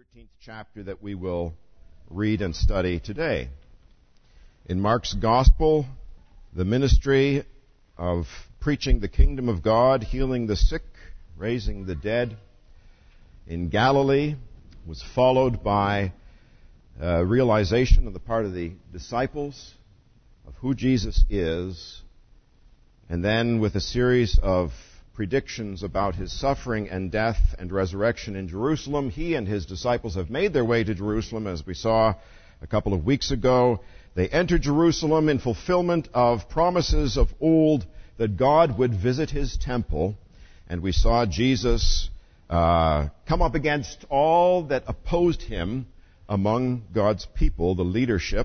13th chapter that we will read and study today. In Mark's Gospel, the ministry of preaching the kingdom of God, healing the sick, raising the dead in Galilee was followed by realization on the part of the disciples of who Jesus is, and then with a series of predictions about his suffering and death and resurrection in Jerusalem. He and his disciples have made their way to Jerusalem, as we saw a couple of weeks ago. They entered Jerusalem in fulfillment of promises of old that God would visit his temple, and we saw Jesus come up against all that opposed him among God's people, the leadership.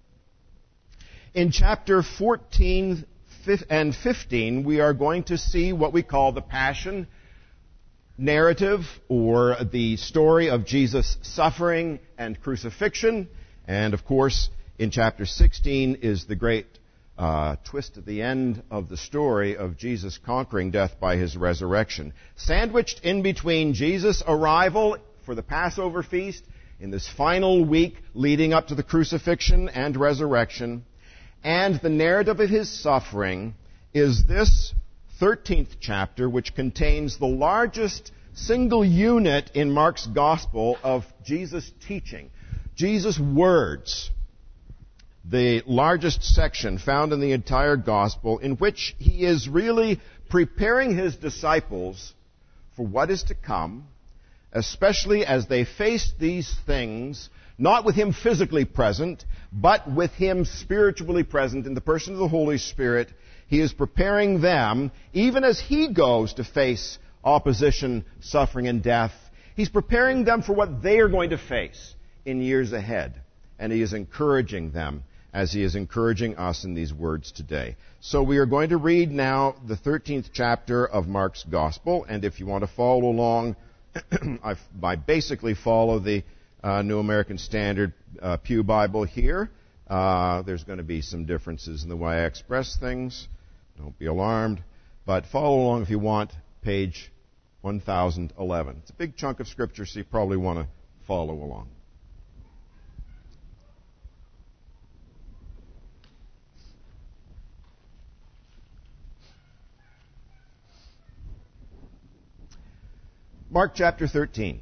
In chapter 14 and 15, we are going to see what we call the Passion narrative, or the story of Jesus' suffering and crucifixion. And of course, in chapter 16 is the great twist at the end of the story of Jesus conquering death by his resurrection. Sandwiched in between Jesus' arrival for the Passover feast in this final week leading up to the crucifixion and resurrection, and the narrative of his suffering, is this 13th chapter, which contains the largest single unit in Mark's Gospel of Jesus' teaching, Jesus' words. The largest section found in the entire Gospel, in which he is really preparing his disciples for what is to come, especially as they face these things, not with him physically present, but with him spiritually present in the person of the Holy Spirit. He is preparing them, even as he goes to face opposition, suffering, and death. He's preparing them for what they are going to face in years ahead. And he is encouraging them as he is encouraging us in these words today. So we are going to read now the 13th chapter of Mark's Gospel. And if you want to follow along, I basically follow the New American Standard Pew Bible here. There's going to be some differences in the way I express things. Don't be alarmed. But follow along if you want, page 1011. It's a big chunk of Scripture, so you probably want to follow along. Mark chapter 13.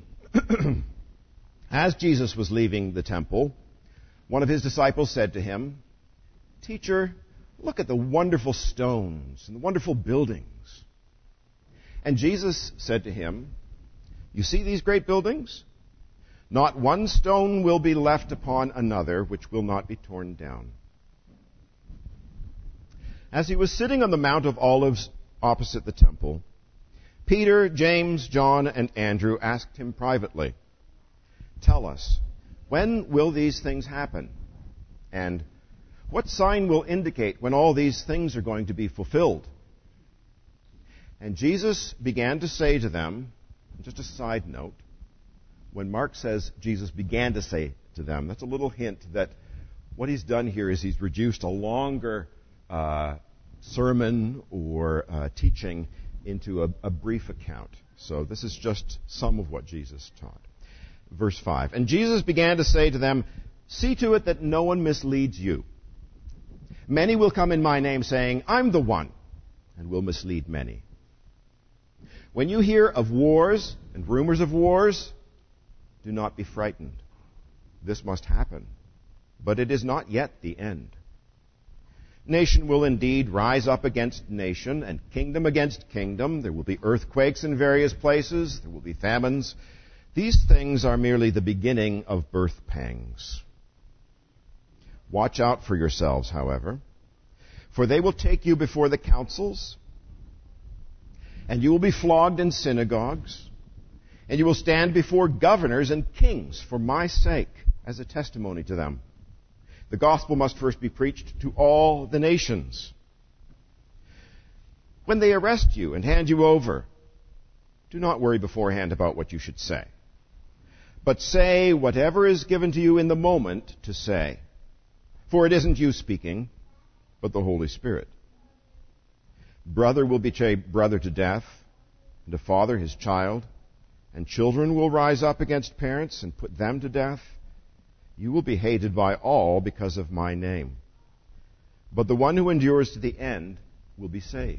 As Jesus was leaving the temple, one of his disciples said to him, "Teacher, look at the wonderful stones and the wonderful buildings." And Jesus said to him, "You see these great buildings? Not one stone will be left upon another which will not be torn down." As he was sitting on the Mount of Olives opposite the temple, Peter, James, John, and Andrew asked him privately, "Tell us, when will these things happen? And what sign will indicate when all these things are going to be fulfilled?" And Jesus began to say to them, just a side note, when Mark says Jesus began to say to them, that's a little hint that what he's done here is he's reduced a longer sermon or teaching into a brief account. So this is just some of what Jesus taught. Verse 5, "And Jesus began to say to them, 'See to it that no one misleads you. Many will come in my name, saying, I'm the one, and will mislead many. When you hear of wars and rumors of wars, do not be frightened. This must happen, but it is not yet the end. Nation will indeed rise up against nation, and kingdom against kingdom. There will be earthquakes in various places. There will be famines. These things are merely the beginning of birth pangs. Watch out for yourselves, however, for they will take you before the councils, and you will be flogged in synagogues, and you will stand before governors and kings for my sake as a testimony to them. The gospel must first be preached to all the nations. When they arrest you and hand you over, do not worry beforehand about what you should say, but say whatever is given to you in the moment to say. For it isn't you speaking, but the Holy Spirit. Brother will betray brother to death, and a father his child, and children will rise up against parents and put them to death. You will be hated by all because of my name. But the one who endures to the end will be saved.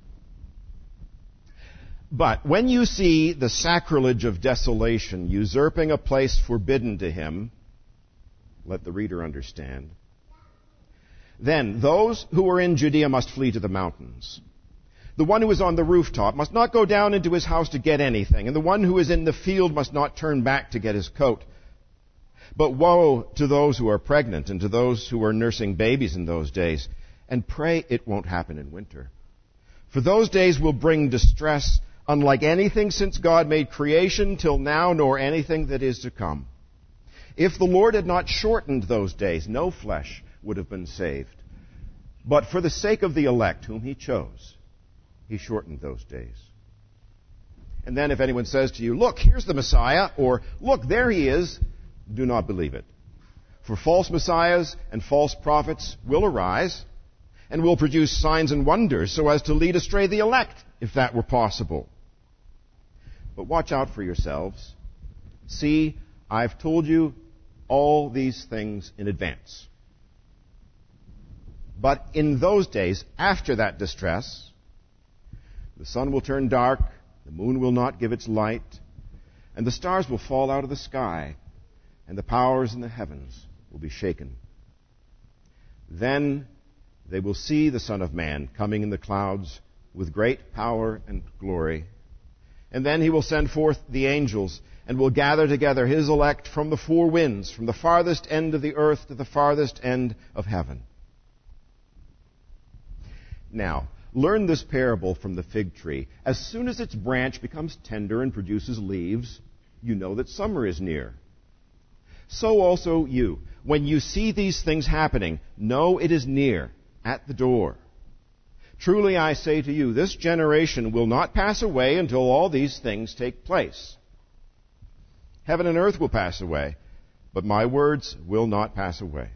But when you see the sacrilege of desolation usurping a place forbidden to him, let the reader understand, then those who are in Judea must flee to the mountains. The one who is on the rooftop must not go down into his house to get anything, and the one who is in the field must not turn back to get his coat. But woe to those who are pregnant and to those who are nursing babies in those days, and pray it won't happen in winter. For those days will bring distress unlike anything since God made creation till now, nor anything that is to come. If the Lord had not shortened those days, no flesh would have been saved. But for the sake of the elect whom he chose, he shortened those days. And then if anyone says to you, look, here's the Messiah, or look, there he is, do not believe it. For false messiahs and false prophets will arise and will produce signs and wonders so as to lead astray the elect, if that were possible. But watch out for yourselves. See, I've told you all these things in advance. But in those days, after that distress, the sun will turn dark, the moon will not give its light, and the stars will fall out of the sky, and the powers in the heavens will be shaken. Then they will see the Son of Man coming in the clouds with great power and glory. And then he will send forth the angels and will gather together his elect from the four winds, from the farthest end of the earth to the farthest end of heaven. Now, learn this parable from the fig tree. As soon as its branch becomes tender and produces leaves, you know that summer is near. So also you, when you see these things happening, know it is near, at the door. Truly I say to you, this generation will not pass away until all these things take place. Heaven and earth will pass away, but my words will not pass away.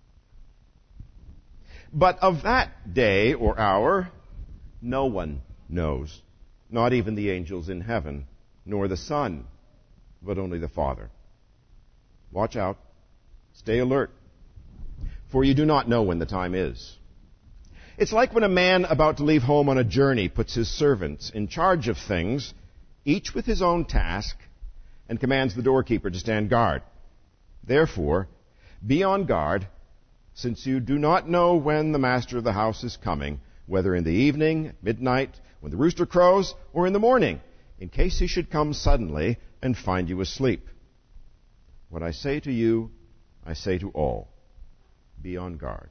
But of that day or hour, no one knows, not even the angels in heaven, nor the Son, but only the Father. Watch out. Stay alert, for you do not know when the time is. It's like when a man about to leave home on a journey puts his servants in charge of things, each with his own task, and commands the doorkeeper to stand guard. Therefore, be on guard, since you do not know when the master of the house is coming, whether in the evening, midnight, when the rooster crows, or in the morning, in case he should come suddenly and find you asleep. What I say to you, I say to all, be on guard.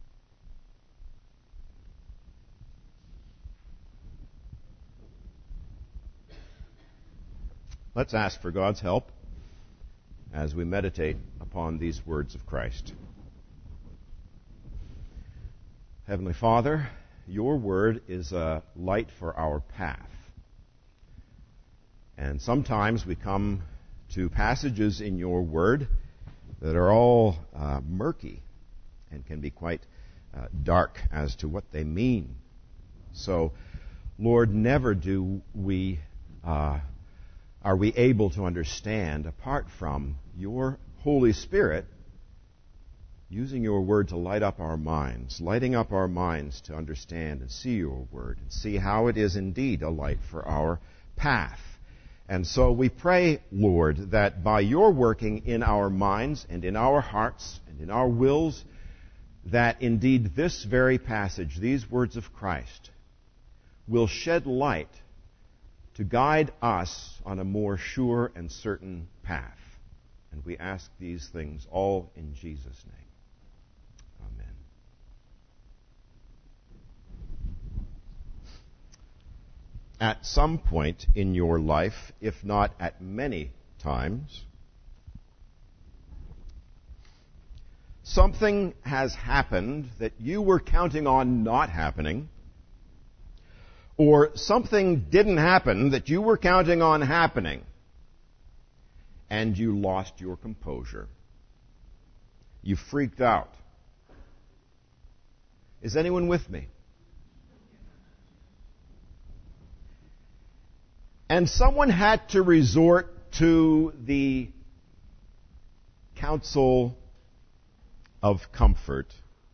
Let's ask for God's help as we meditate upon these words of Christ. Heavenly Father, your word is a light for our path. And sometimes we come to passages in your word that are all murky and can be quite dark as to what they mean. So, Lord, never are we able to understand apart from your Holy Spirit using your word to light up our minds, lighting up our minds to understand and see your word and see how it is indeed a light for our path. And so we pray, Lord, that by your working in our minds and in our hearts and in our wills, that indeed this very passage, these words of Christ, will shed light to guide us on a more sure and certain path. And we ask these things all in Jesus' name. Amen. At some point in your life, if not at many times, something has happened that you were counting on not happening, or something didn't happen that you were counting on happening, and you lost your composure. You freaked out. Is anyone with me? and someone had to resort to the counsel of comfort,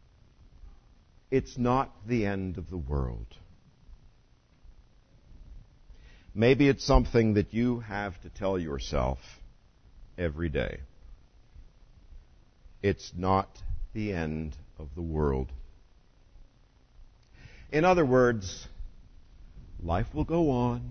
it's not the end of the world. Maybe it's something that you have to tell yourself every day. It's not the end of the world. In other words, life will go on.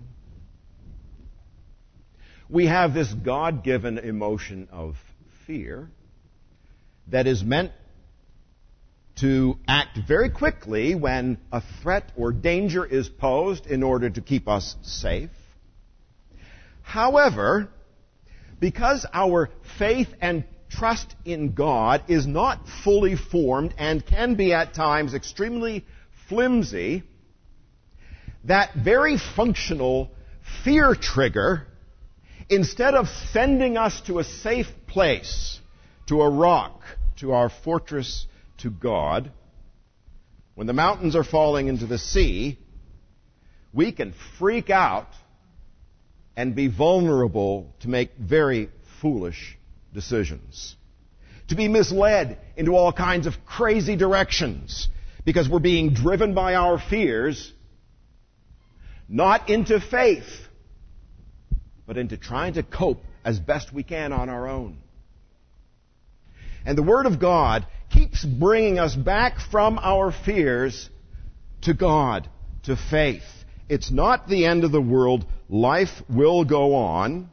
We have this God-given emotion of fear that is meant to act very quickly when a threat or danger is posed in order to keep us safe. However, because our faith and trust in God is not fully formed and can be at times extremely flimsy, that very functional fear trigger, instead of sending us to a safe place, to a rock, to our fortress, to God, when the mountains are falling into the sea, we can freak out and be vulnerable to make very foolish decisions, to be misled into all kinds of crazy directions because we're being driven by our fears, not into faith, but into trying to cope as best we can on our own. And the Word of God keeps bringing us back from our fears to God, to faith. It's not the end of the world. Life will go on.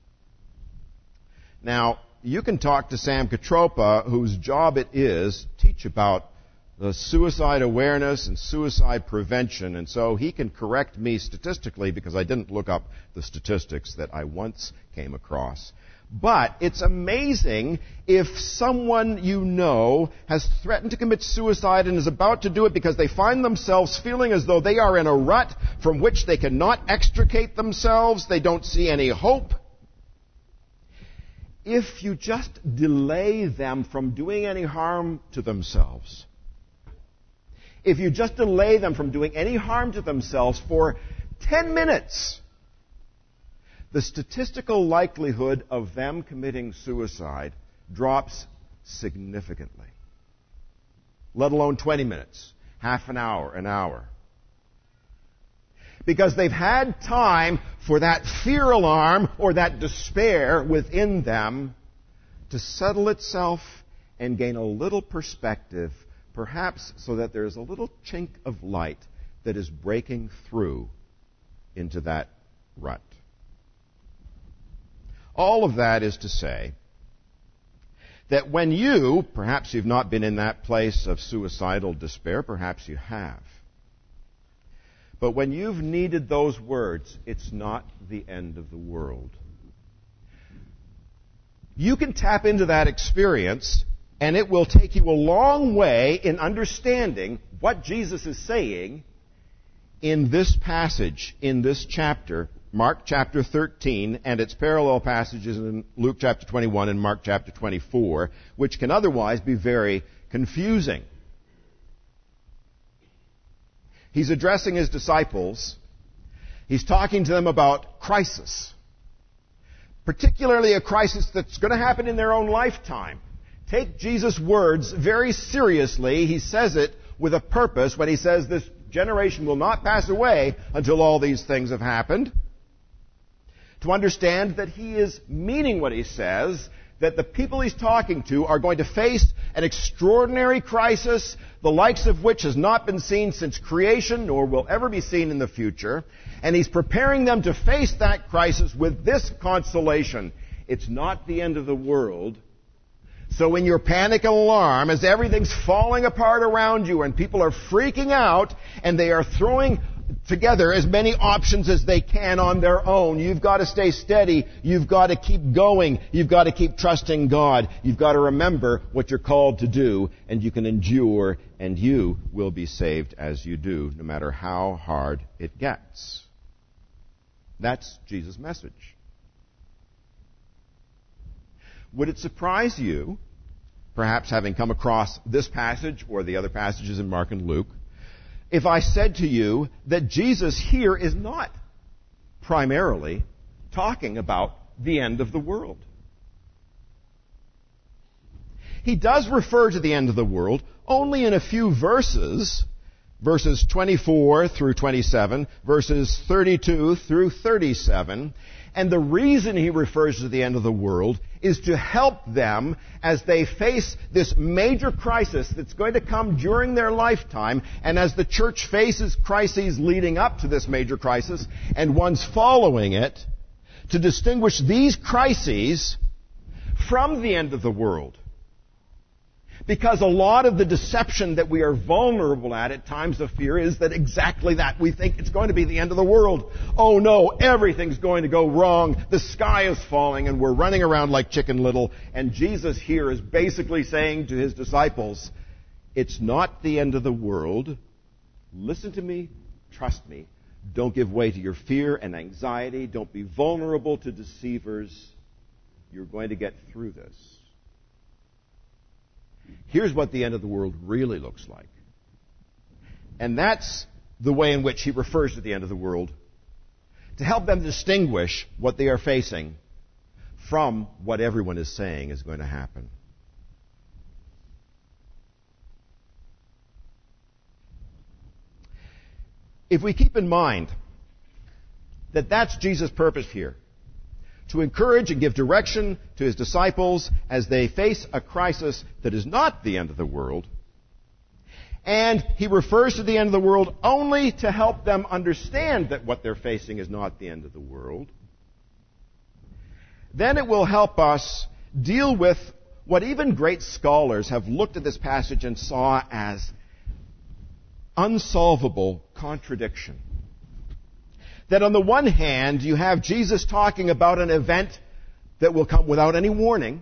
Now, you can talk to Sam Katropa, whose job it is to teach about the suicide awareness and suicide prevention, and so he can correct me statistically because I didn't look up the statistics that I once came across. But it's amazing if someone you know has threatened to commit suicide and is about to do it because they find themselves feeling as though they are in a rut from which they cannot extricate themselves, they don't see any hope. If you just delay them from doing any harm to themselves, if you just delay them from doing any harm to themselves for 10 minutes, the statistical likelihood of them committing suicide drops significantly. Let alone 20 minutes, half an hour, an hour. Because they've had time for that fear alarm or that despair within them to settle itself and gain a little perspective, perhaps so that there's a little chink of light that is breaking through into that rut. All of that is to say that when you, perhaps you've not been in that place of suicidal despair, perhaps you have, but when you've needed those words, it's not the end of the world. You can tap into that experience, and it will take you a long way in understanding what Jesus is saying in this passage, in this chapter, Mark chapter 13, and its parallel passages in Luke chapter 21 and Mark chapter 24, which can otherwise be very confusing. He's addressing his disciples. He's talking to them about crisis, particularly a crisis that's going to happen in their own lifetime. Take Jesus' words very seriously. He says it with a purpose when he says this generation will not pass away until all these things have happened. To understand that he is meaning what he says, that the people he's talking to are going to face an extraordinary crisis, the likes of which has not been seen since creation, nor will ever be seen in the future. And he's preparing them to face that crisis with this consolation. It's not the end of the world. So in your panic and alarm, as everything's falling apart around you and people are freaking out and they are throwing together as many options as they can on their own, you've got to stay steady. You've got to keep going. You've got to keep trusting God. You've got to remember what you're called to do, and you can endure, and you will be saved as you do, no matter how hard it gets. That's Jesus' message. Would it surprise you, perhaps having come across this passage or the other passages in Mark and Luke, if I said to you that Jesus here is not primarily talking about the end of the world. He does refer to the end of the world only in a few verses, verses 24 through 27, verses 32 through 37. And the reason he refers to the end of the world is to help them as they face this major crisis that's going to come during their lifetime, and as the church faces crises leading up to this major crisis and ones following it, to distinguish these crises from the end of the world. Because a lot of the deception that we are vulnerable at times of fear is that exactly that. We think it's going to be the end of the world. Oh no, everything's going to go wrong. The sky is falling and we're running around like Chicken Little. And Jesus here is basically saying to his disciples, it's not the end of the world. Listen to me. Trust me. Don't give way to your fear and anxiety. Don't be vulnerable to deceivers. You're going to get through this. Here's what the end of the world really looks like. And that's the way in which he refers to the end of the world, to help them distinguish what they are facing from what everyone is saying is going to happen. If we keep in mind that that's Jesus' purpose here, to encourage and give direction to his disciples as they face a crisis that is not the end of the world. And he refers to the end of the world only to help them understand that what they're facing is not the end of the world. Then it will help us deal with what even great scholars have looked at this passage and saw as unsolvable contradiction. That on the one hand, you have Jesus talking about an event that will come without any warning.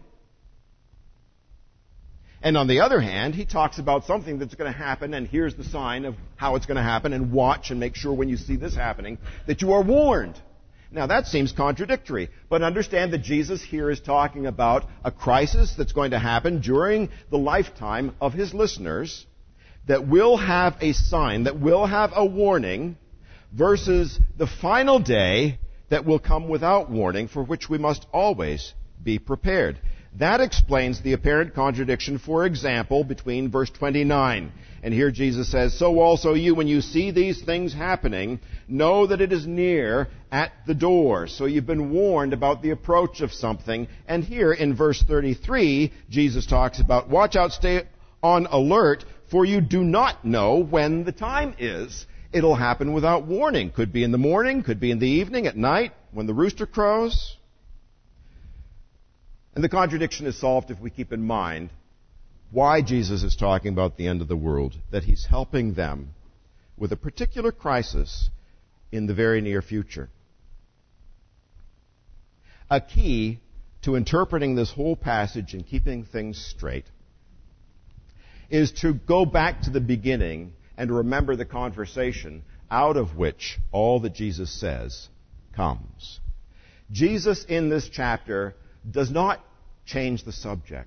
And on the other hand, he talks about something that's going to happen, and here's the sign of how it's going to happen, and watch and make sure when you see this happening that you are warned. Now that seems contradictory, but understand that Jesus here is talking about a crisis that's going to happen during the lifetime of his listeners that will have a sign, that will have a warning, versus the final day that will come without warning, for which we must always be prepared. That explains the apparent contradiction, for example, between verse 29. And here Jesus says, so also you, when you see these things happening, know that it is near at the door. So you've been warned about the approach of something. And here in verse 33, Jesus talks about, watch out, stay on alert, for you do not know when the time is. It'll happen without warning. Could be in the morning, could be in the evening, at night, when the rooster crows. And the contradiction is solved if we keep in mind why Jesus is talking about the end of the world, that he's helping them with a particular crisis in the very near future. A key to interpreting this whole passage and keeping things straight is to go back to the beginning and remember the conversation out of which all that Jesus says comes. Jesus in this chapter does not change the subject.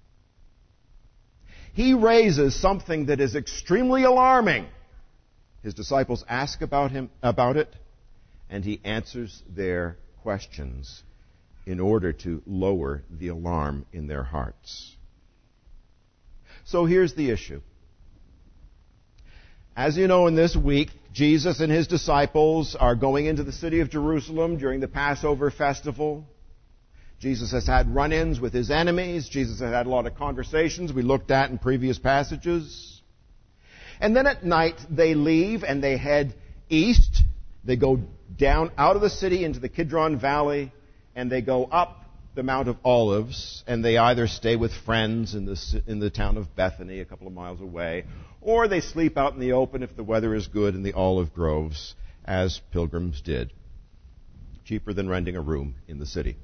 He raises something that is extremely alarming. His disciples ask about it, and he answers their questions in order to lower the alarm in their hearts. So here's the issue. As you know, in this week, Jesus and his disciples are going into the city of Jerusalem during the Passover festival. Jesus has had run-ins with his enemies. Jesus has had a lot of conversations we looked at in previous passages. And then at night, they leave and they head east. They go down out of the city into the Kidron Valley, and they go up the Mount of Olives, and they either stay with friends in the town of Bethany, a couple of miles away, or they sleep out in the open if the weather is good in the olive groves, as pilgrims did. Cheaper than renting a room in the city.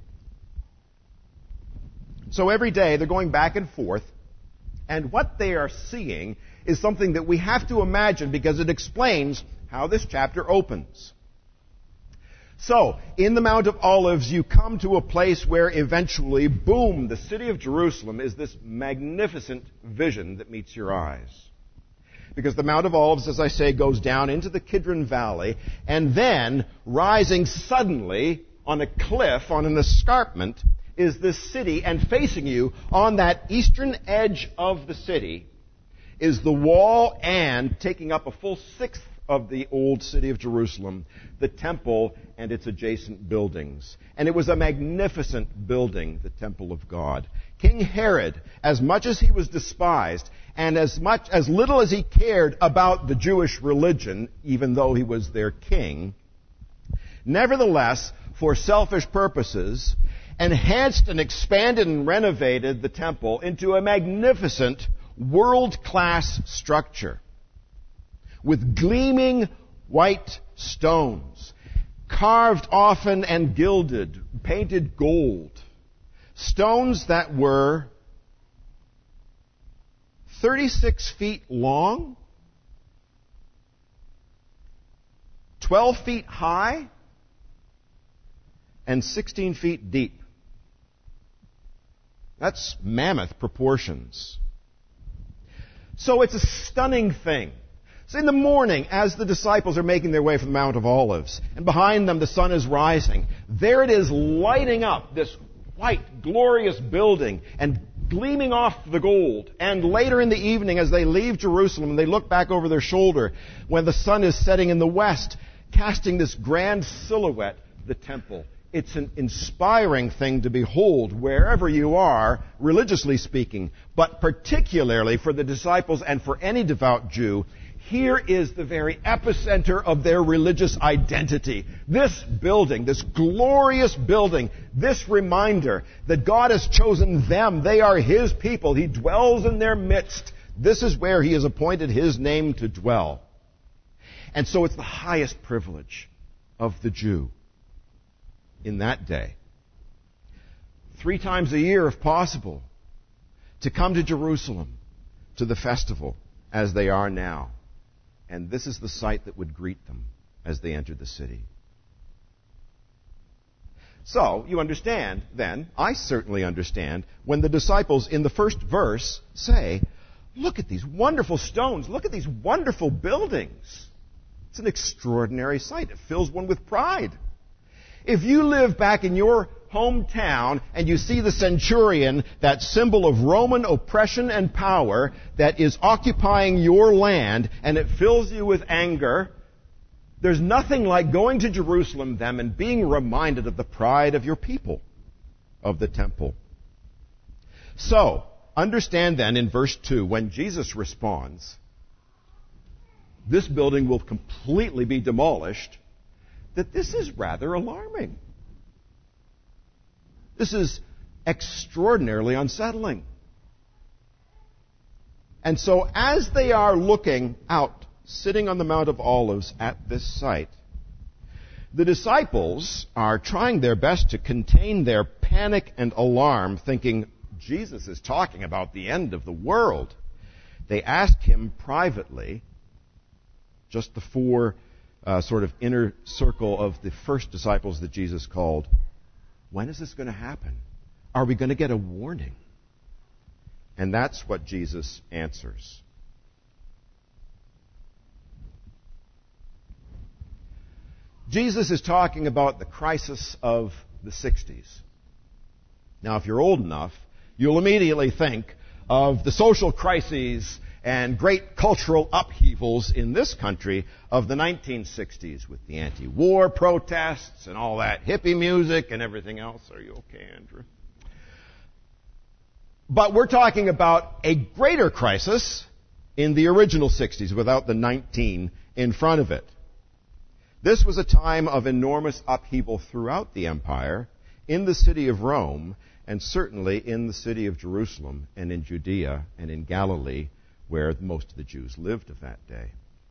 So every day they're going back and forth, and what they are seeing is something that we have to imagine because it explains how this chapter opens. So, in the Mount of Olives, you come to a place where eventually, boom, the city of Jerusalem is this magnificent vision that meets your eyes. because the Mount of Olives, as I say, goes down into the Kidron Valley, and then, rising suddenly on a cliff, on an escarpment, is this city, and facing you on that eastern edge of the city is the wall, and taking up a full sixth of the old city of Jerusalem, the temple and its adjacent buildings. And it was a magnificent building, the temple of God. King Herod, as much as he was despised, and as little as he cared about the Jewish religion, even though he was their king, nevertheless, for selfish purposes, enhanced and expanded and renovated the temple into a magnificent world-class structure with gleaming white stones, carved often and gilded, painted gold, stones that were 36 feet long, 12 feet high, and 16 feet deep. That's mammoth proportions. So it's a stunning thing. So in the morning, as the disciples are making their way from the Mount of Olives, and behind them the sun is rising, there it is lighting up this white, glorious building and gleaming off the gold. And later in the evening, as they leave Jerusalem and they look back over their shoulder, when the sun is setting in the west, casting this grand silhouette, the temple. It's an inspiring thing to behold wherever you are, religiously speaking, but particularly for the disciples and for any devout Jew. Here is the very epicenter of their religious identity. This building, this glorious building, this reminder that God has chosen them. They are His people. He dwells in their midst. This is where He has appointed His name to dwell. And so it's the highest privilege of the Jew in that day, 3 times a year if possible, to come to Jerusalem to the festival as they are now. And this is the sight that would greet them as they entered the city. So, you understand, then, I certainly understand, when the disciples in the first verse say, look at these wonderful stones, look at these wonderful buildings. It's an extraordinary sight. It fills one with pride. If you live back in your hometown and you see the centurion, that symbol of Roman oppression and power that is occupying your land, and it fills you with anger, there's nothing like going to Jerusalem then and being reminded of the pride of your people, of the temple. So, understand then in verse 2, when Jesus responds, this building will completely be demolished, that this is rather alarming. This is extraordinarily unsettling. And so as they are looking out, sitting on the Mount of Olives at this site, the disciples are trying their best to contain their panic and alarm, thinking, Jesus is talking about the end of the world. They ask him privately, just the 4 sort of inner circle of the first disciples that Jesus called, when is this going to happen? Are we going to get a warning? And that's what Jesus answers. Jesus is talking about the crisis of the 60s. Now, if you're old enough, you'll immediately think of the social crises and great cultural upheavals in this country of the 1960s with the anti-war protests and all that hippie music and everything else. Are you okay, Andrew? But we're talking about a greater crisis in the original 60s without the 19 in front of it. This was a time of enormous upheaval throughout the empire, in the city of Rome, and certainly in the city of Jerusalem and in Judea and in Galilee, where most of the Jews lived of that day.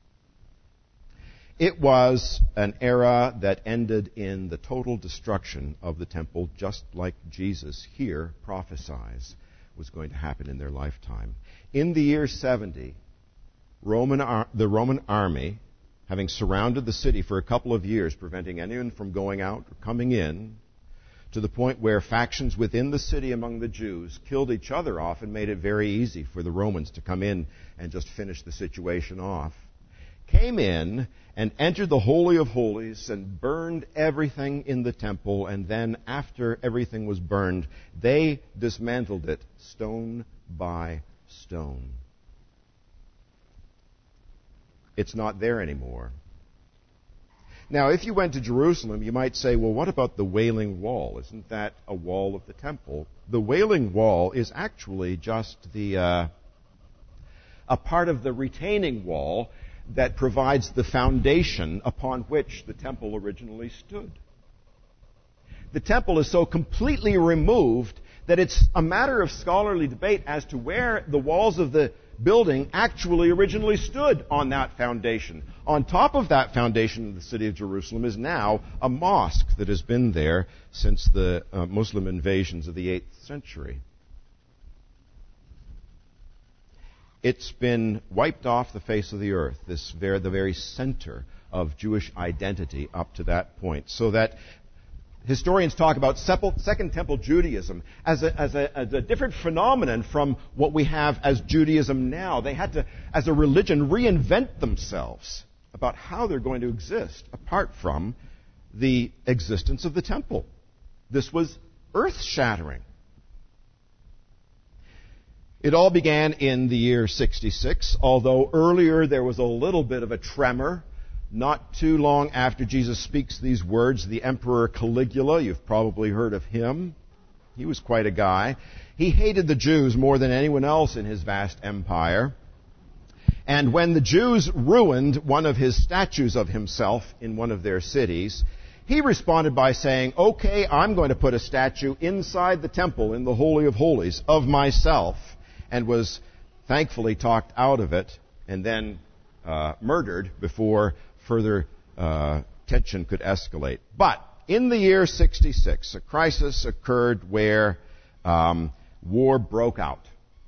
It was an era that ended in the total destruction of the temple, just like Jesus here prophesies was going to happen in their lifetime. In the year 70, the Roman army, having surrounded the city for a couple of years, preventing anyone from going out or coming in, to the point where factions within the city among the Jews killed each other off and made it very easy for the Romans to come in and just finish the situation off, came in and entered the Holy of Holies and burned everything in the temple, and then after everything was burned, they dismantled it stone by stone. It's not there anymore. Now, if you went to Jerusalem, you might say, well, what about the Wailing Wall? Isn't that a wall of the temple? The Wailing Wall is actually just a part of the retaining wall that provides the foundation upon which the temple originally stood. The temple is so completely removed that it's a matter of scholarly debate as to where the walls of the building actually originally stood on that foundation. On top of that foundation of the city of Jerusalem is now a mosque that has been there since the Muslim invasions of the 8th century. It's been wiped off the face of the earth, the very center of Jewish identity up to that point, so that historians talk about Second Temple Judaism as a different phenomenon from what we have as Judaism now. They had to, as a religion, reinvent themselves about how they're going to exist apart from the existence of the temple. This was earth-shattering. It all began in the year 66, although earlier there was a little bit of a tremor. Not too long after Jesus speaks these words, the Emperor Caligula, you've probably heard of him. He was quite a guy. He hated the Jews more than anyone else in his vast empire. And when the Jews ruined one of his statues of himself in one of their cities, he responded by saying, okay, I'm going to put a statue inside the temple in the Holy of Holies of myself, and was thankfully talked out of it and then murdered before further tension could escalate. But in the year 66, a crisis occurred where war broke out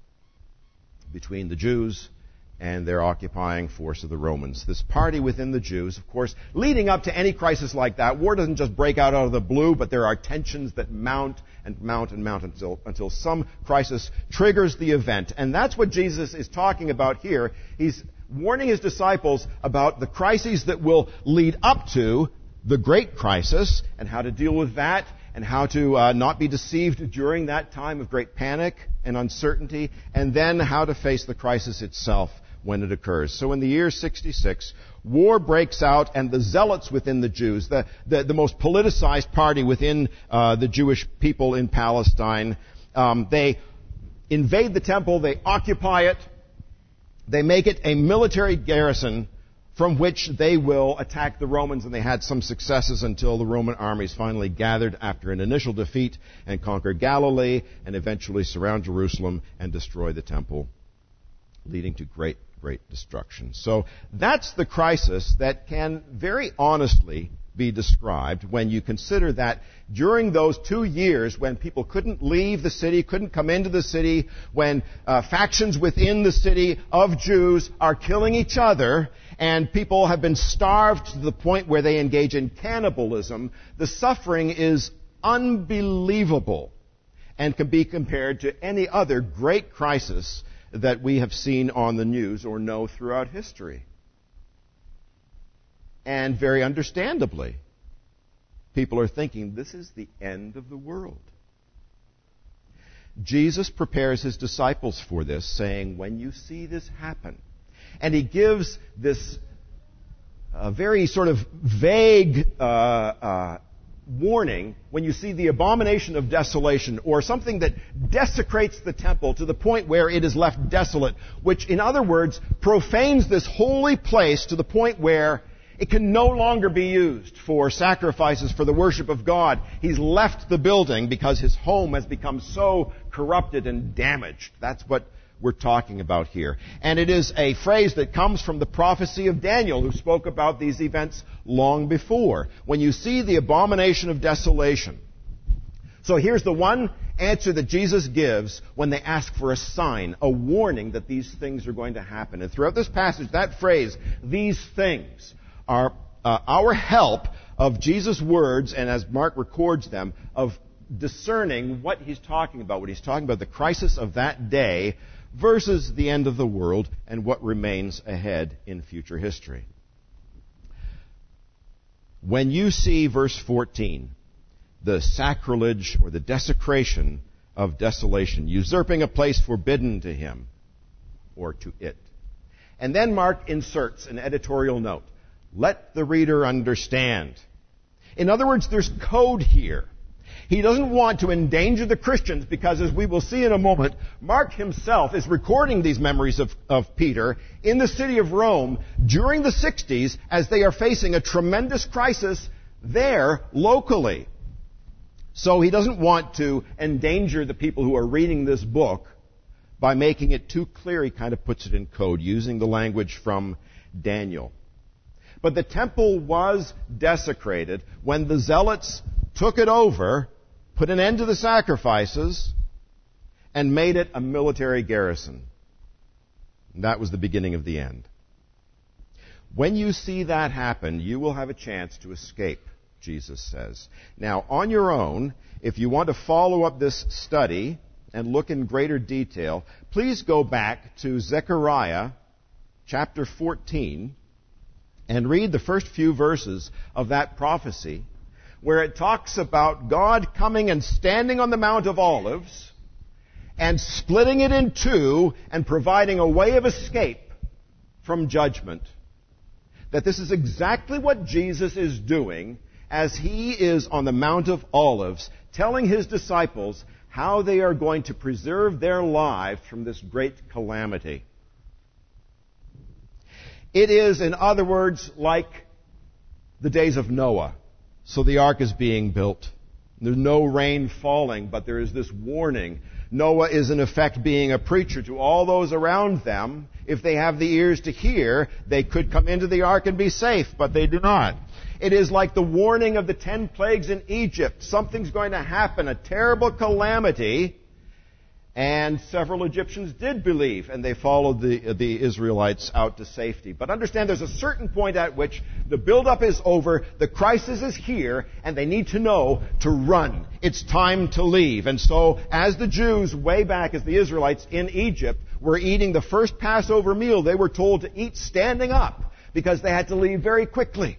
between the Jews and their occupying force of the Romans. This party within the Jews, of course, leading up to any crisis like that, war doesn't just break out of the blue, but there are tensions that mount and mount and mount until some crisis triggers the event. And that's what Jesus is talking about here. He's warning his disciples about the crises that will lead up to the great crisis and how to deal with that and how to not be deceived during that time of great panic and uncertainty, and then how to face the crisis itself when it occurs. So in the year 66, war breaks out, and the zealots within the Jews, the most politicized party within the Jewish people in Palestine, they invade the temple, they occupy it, they make it a military garrison from which they will attack the Romans, and they had some successes until the Roman armies finally gathered after an initial defeat and conquer Galilee and eventually surround Jerusalem and destroy the temple, leading to great destruction. So that's the crisis that can very honestly be described when you consider that during those 2 years when people couldn't leave the city, couldn't come into the city, when factions within the city of Jews are killing each other, and people have been starved to the point where they engage in cannibalism, the suffering is unbelievable and can be compared to any other great crisis that we have seen on the news or know throughout history. And very understandably, people are thinking, this is the end of the world. Jesus prepares his disciples for this, saying, when you see this happen, and he gives this very sort of vague warning, when you see the abomination of desolation, or something that desecrates the temple to the point where it is left desolate, which in other words profanes this holy place to the point where it can no longer be used for sacrifices for the worship of God. He's left the building because his home has become so corrupted and damaged. That's what we're talking about here. And it is a phrase that comes from the prophecy of Daniel, who spoke about these events long before. When you see the abomination of desolation. So here's the one answer that Jesus gives when they ask for a sign, a warning that these things are going to happen. And throughout this passage, that phrase, these things, are our help of Jesus' words, and as Mark records them, of discerning what he's talking about. What he's talking about, the crisis of that day versus the end of the world and what remains ahead in future history. When you see verse 14, the sacrilege or the desecration of desolation, usurping a place forbidden to him or to it. And then Mark inserts an editorial note. Let the reader understand. In other words, there's code here. He doesn't want to endanger the Christians because, as we will see in a moment, Mark himself is recording these memories of Peter in the city of Rome during the 60s as they are facing a tremendous crisis there locally. So he doesn't want to endanger the people who are reading this book by making it too clear. He kind of puts it in code, using the language from Daniel. But the temple was desecrated when the zealots took it over, put an end to the sacrifices, and made it a military garrison. And that was the beginning of the end. When you see that happen, you will have a chance to escape, Jesus says. Now, on your own, if you want to follow up this study and look in greater detail, please go back to Zechariah chapter 14 and read the first few verses of that prophecy, where it talks about God coming and standing on the Mount of Olives and splitting it in two and providing a way of escape from judgment. That this is exactly what Jesus is doing as he is on the Mount of Olives, telling his disciples how they are going to preserve their lives from this great calamity. It is, in other words, like the days of Noah. So the ark is being built. There's no rain falling, but there is this warning. Noah is in effect being a preacher to all those around them. If they have the ears to hear, they could come into the ark and be safe, but they do not. It is like the warning of the 10 plagues in Egypt. Something's going to happen, a terrible calamity. And several Egyptians did believe, and they followed the Israelites out to safety. But understand, there's a certain point at which the buildup is over, the crisis is here, and they need to know to run. It's time to leave. And so, as the Jews, way back as the Israelites in Egypt, were eating the first Passover meal, they were told to eat standing up, because they had to leave very quickly.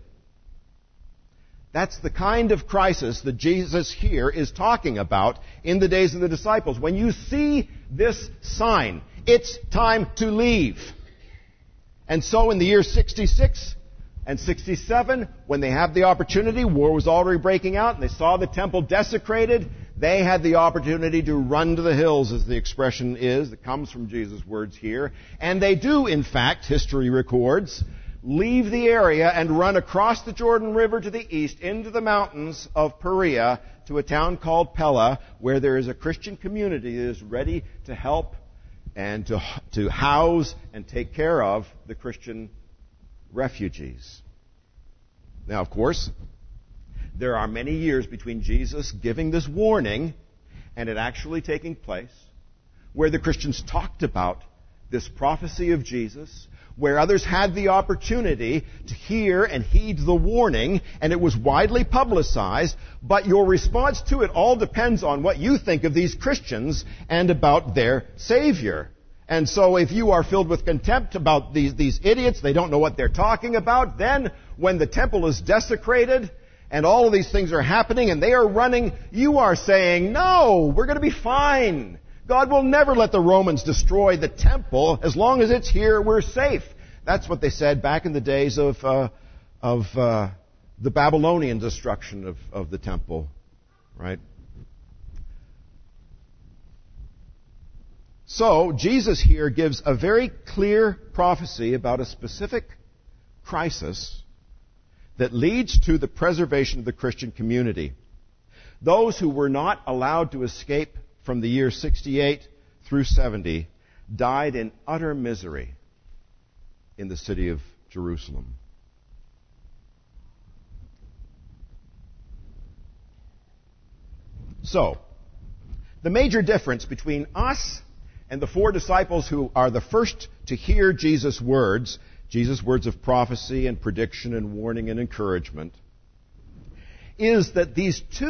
That's the kind of crisis that Jesus here is talking about in the days of the disciples. When you see this sign, it's time to leave. And so in the years 66 and 67, when they have the opportunity, war was already breaking out, and they saw the temple desecrated, they had the opportunity to run to the hills, as the expression is, that comes from Jesus' words here. And they do, in fact, history records, leave the area and run across the Jordan River to the east into the mountains of Perea to a town called Pella, where there is a Christian community that is ready to help and to house and take care of the Christian refugees. Now, of course, there are many years between Jesus giving this warning and it actually taking place, where the Christians talked about this prophecy of Jesus, where others had the opportunity to hear and heed the warning, and it was widely publicized, but your response to it all depends on what you think of these Christians and about their Savior. And so if you are filled with contempt about these idiots, they don't know what they're talking about, then when the temple is desecrated and all of these things are happening and they are running, you are saying, no, we're going to be fine. God will never let the Romans destroy the temple. As long as it's here, we're safe. That's what they said back in the days of the Babylonian destruction of the temple, right? So, Jesus here gives a very clear prophecy about a specific crisis that leads to the preservation of the Christian community. Those who were not allowed to escape from the year 68 through 70 died in utter misery in the city of Jerusalem. So, the major difference between us and the 4 disciples who are the first to hear Jesus' words of prophecy and prediction and warning and encouragement, is that these 2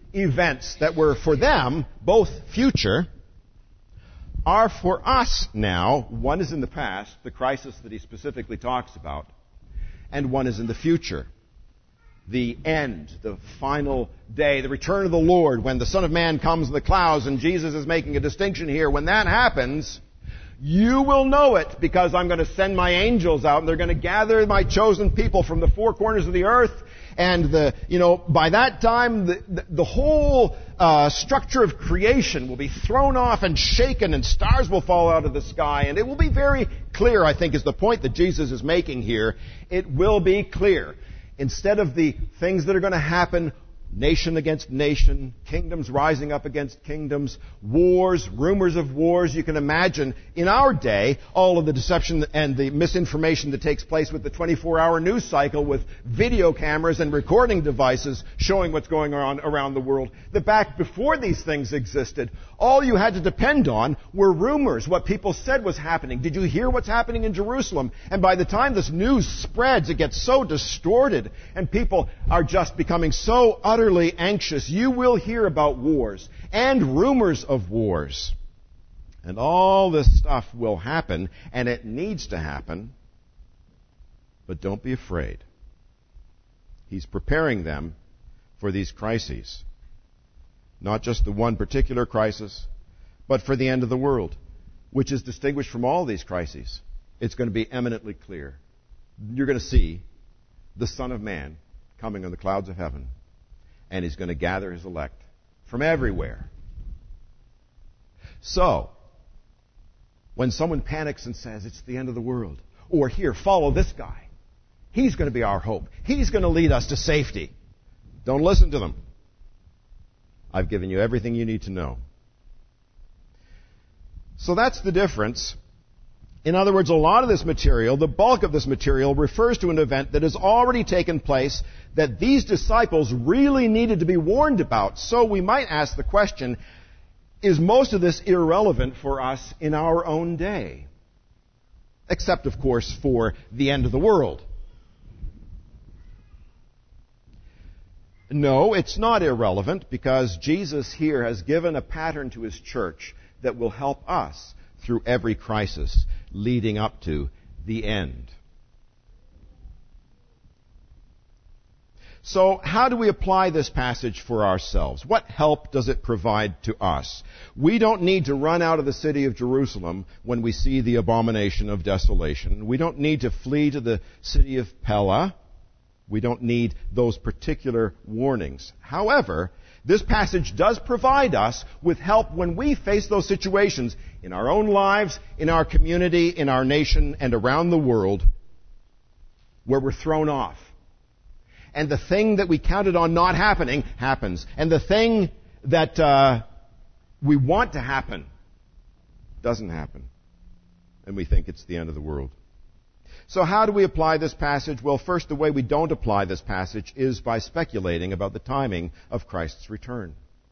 events that were for them, both future, are for us now. One is in the past, the crisis that he specifically talks about, and one is in the future. The end, the final day, the return of the Lord, when the Son of Man comes in the clouds, and Jesus is making a distinction here. When that happens, you will know it, because I'm going to send my angels out, and they're going to gather my chosen people from the four corners of the earth. And by that time, the whole structure of creation will be thrown off and shaken, and stars will fall out of the sky. And it will be very clear, I think, is the point that Jesus is making here. It will be clear. Instead of the things that are going to happen, nation against nation, kingdoms rising up against kingdoms, wars, rumors of wars. You can imagine in our day all of the deception and the misinformation that takes place with the 24-hour news cycle, with video cameras and recording devices showing what's going on around the world. That back before these things existed, all you had to depend on were rumors, what people said was happening. Did you hear what's happening in Jerusalem? And by the time this news spreads, it gets so distorted, and people are just becoming so utterly anxious. You will hear about wars and rumors of wars. And all this stuff will happen, and it needs to happen. But don't be afraid. He's preparing them for these crises. Not just the one particular crisis, but for the end of the world, which is distinguished from all these crises. It's going to be eminently clear. You're going to see the Son of Man coming on the clouds of heaven, and he's going to gather his elect from everywhere. So, when someone panics and says it's the end of the world, or here, follow this guy, he's going to be our hope, he's going to lead us to safety, don't listen to them. I've given you everything you need to know. So that's the difference. In other words, a lot of this material, the bulk of this material, refers to an event that has already taken place that these disciples really needed to be warned about. So we might ask the question, is most of this irrelevant for us in our own day? Except, of course, for the end of the world. No, it's not irrelevant, because Jesus here has given a pattern to his church that will help us through every crisis leading up to the end. So, how do we apply this passage for ourselves? What help does it provide to us? We don't need to run out of the city of Jerusalem when we see the abomination of desolation. We don't need to flee to the city of Pella. We don't need those particular warnings. However, this passage does provide us with help when we face those situations in our own lives, in our community, in our nation, and around the world where we're thrown off. And the thing that we counted on not happening happens. And the thing that we want to happen doesn't happen. And we think it's the end of the world. So how do we apply this passage? Well, first, the way we don't apply this passage is by speculating about the timing of Christ's return.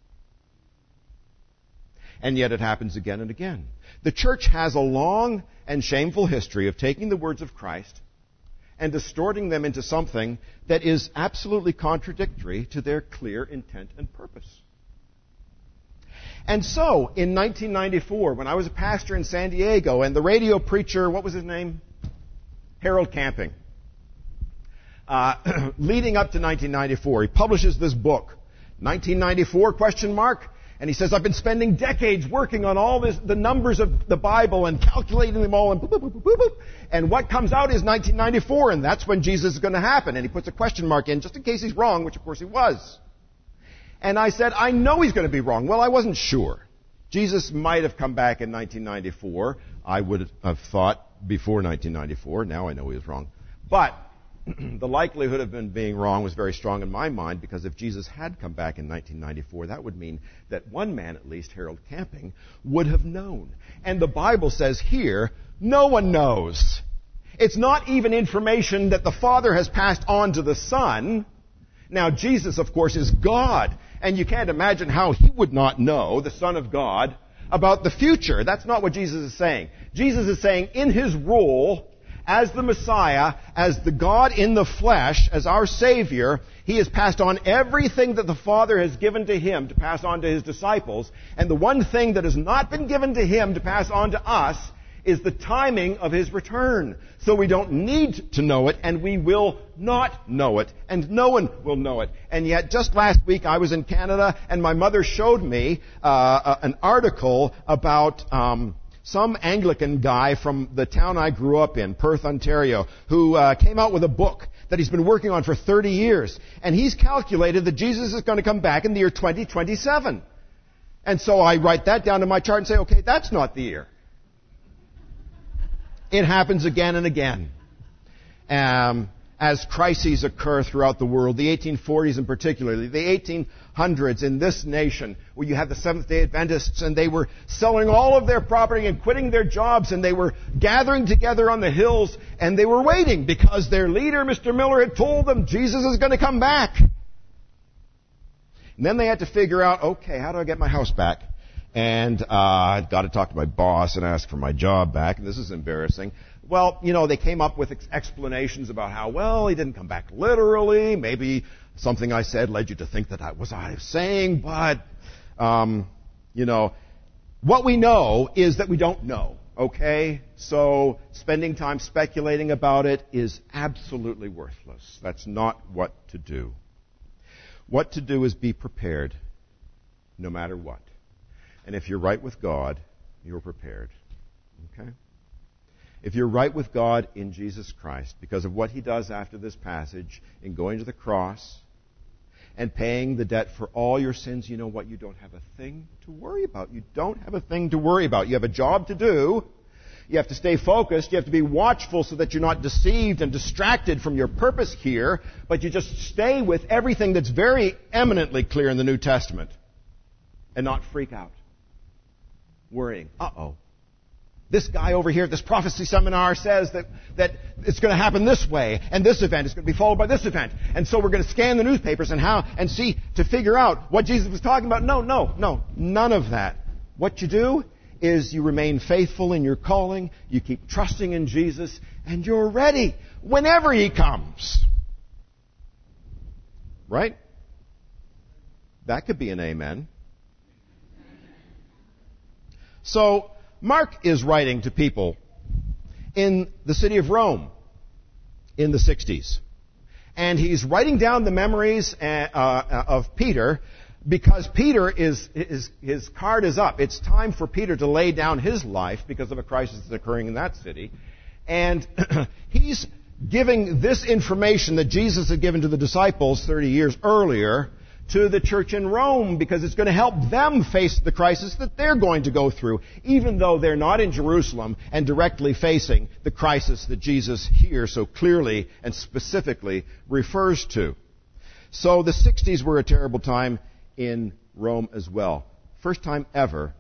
And yet it happens again and again. The church has a long and shameful history of taking the words of Christ and distorting them into something that is absolutely contradictory to their clear intent and purpose. And so, in 1994, when I was a pastor in San Diego, and the radio preacher, what was his name? Harold Camping. Leading up to 1994, he publishes this book, 1994, ? And he says, I've been spending decades working on all the numbers of the Bible and calculating them all, and boop, boop, boop, boop, boop. And what comes out is 1994, and that's when Jesus is going to happen. And he puts a question mark in, just in case he's wrong, which of course he was. And I said, I know he's going to be wrong. Well, I wasn't sure. Jesus might have come back in 1994. I would have thought before 1994. Now I know he was wrong. But the likelihood of him being wrong was very strong in my mind, because if Jesus had come back in 1994, that would mean that one man, at least, Harold Camping, would have known. And the Bible says here, no one knows. It's not even information that the Father has passed on to the Son. Now, Jesus, of course, is God, and you can't imagine how he would not know, the Son of God, about the future. That's not what Jesus is saying. Jesus is saying, in his role as the Messiah, as the God in the flesh, as our Savior, He has passed on everything that the Father has given to Him to pass on to His disciples. And the one thing that has not been given to Him to pass on to us is the timing of His return. So we don't need to know it, and we will not know it, and no one will know it. And yet, just last week I was in Canada, and my mother showed me an article about some Anglican guy from the town I grew up in, Perth, Ontario, who came out with a book that he's been working on for 30 years. And he's calculated that Jesus is going to come back in the year 2027. And so I write that down in my chart and say, okay, that's not the year. It happens again and again. As crises occur throughout the world, the 1840s in particular, the 1800s in this nation, where you had the Seventh-day Adventists, and they were selling all of their property and quitting their jobs, and they were gathering together on the hills, and they were waiting because their leader, Mr. Miller, had told them Jesus is going to come back. And then they had to figure out, okay, how do I get my house back? And I've got to talk to my boss and ask for my job back, and this is embarrassing. Well, they came up with explanations about how, well, he didn't come back literally. Maybe something I said led you to think that I was saying, but, what we know is that we don't know, okay? So spending time speculating about it is absolutely worthless. That's not what to do. What to do is be prepared no matter what. And if you're right with God, you're prepared. Okay? If you're right with God in Jesus Christ, because of what He does after this passage, in going to the cross and paying the debt for all your sins, you know what? You don't have a thing to worry about. You don't have a thing to worry about. You have a job to do. You have to stay focused. You have to be watchful so that you're not deceived and distracted from your purpose here, but you just stay with everything that's very eminently clear in the New Testament and not freak out. Worrying. Uh-oh. This guy over here at this prophecy seminar says that it's going to happen this way, and this event is going to be followed by this event. And so we're going to scan the newspapers and see to figure out what Jesus was talking about. No, none of that. What you do is you remain faithful in your calling, you keep trusting in Jesus, and you're ready whenever He comes. Right? That could be an amen. So, Mark is writing to people in the city of Rome in the 60s. And he's writing down the memories of Peter because Peter his card is up. It's time for Peter to lay down his life because of a crisis that's occurring in that city. And he's giving this information that Jesus had given to the disciples 30 years earlier to the church in Rome, because it's going to help them face the crisis that they're going to go through, even though they're not in Jerusalem and directly facing the crisis that Jesus here so clearly and specifically refers to. So the 60s were a terrible time in Rome as well. First time ever,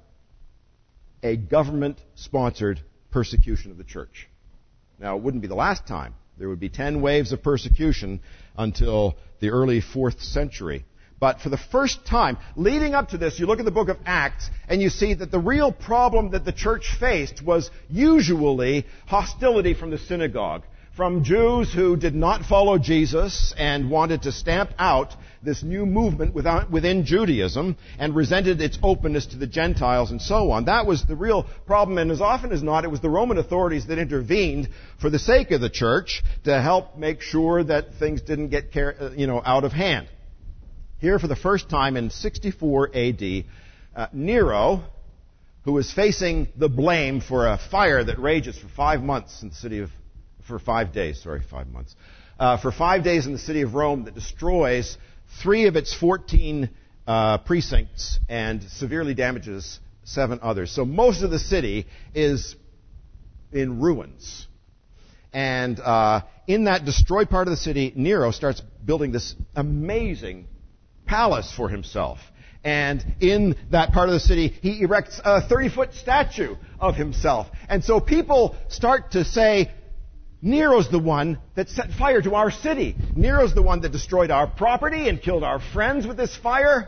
a government-sponsored persecution of the church. Now, it wouldn't be the last time. There would be 10 waves of persecution until the early 4th century. But for the first time, leading up to this, you look at the book of Acts, and you see that the real problem that the church faced was usually hostility from the synagogue, from Jews who did not follow Jesus and wanted to stamp out this new movement within Judaism and resented its openness to the Gentiles and so on. That was the real problem, and as often as not, it was the Roman authorities that intervened for the sake of the church to help make sure that things didn't get out of hand. Here, for the first time in 64 A.D., Nero, who was facing the blame for a fire that rages for 5 months in the city of, for 5 days, sorry, 5 months, for 5 days in the city of Rome, that destroys 3 of its 14 precincts and severely damages 7 others. So most of the city is in ruins. And in that destroyed part of the city, Nero starts building this amazing palace for himself. And in that part of the city, he erects a 30-foot statue of himself. And so people start to say, Nero's the one that set fire to our city. Nero's the one that destroyed our property and killed our friends with this fire.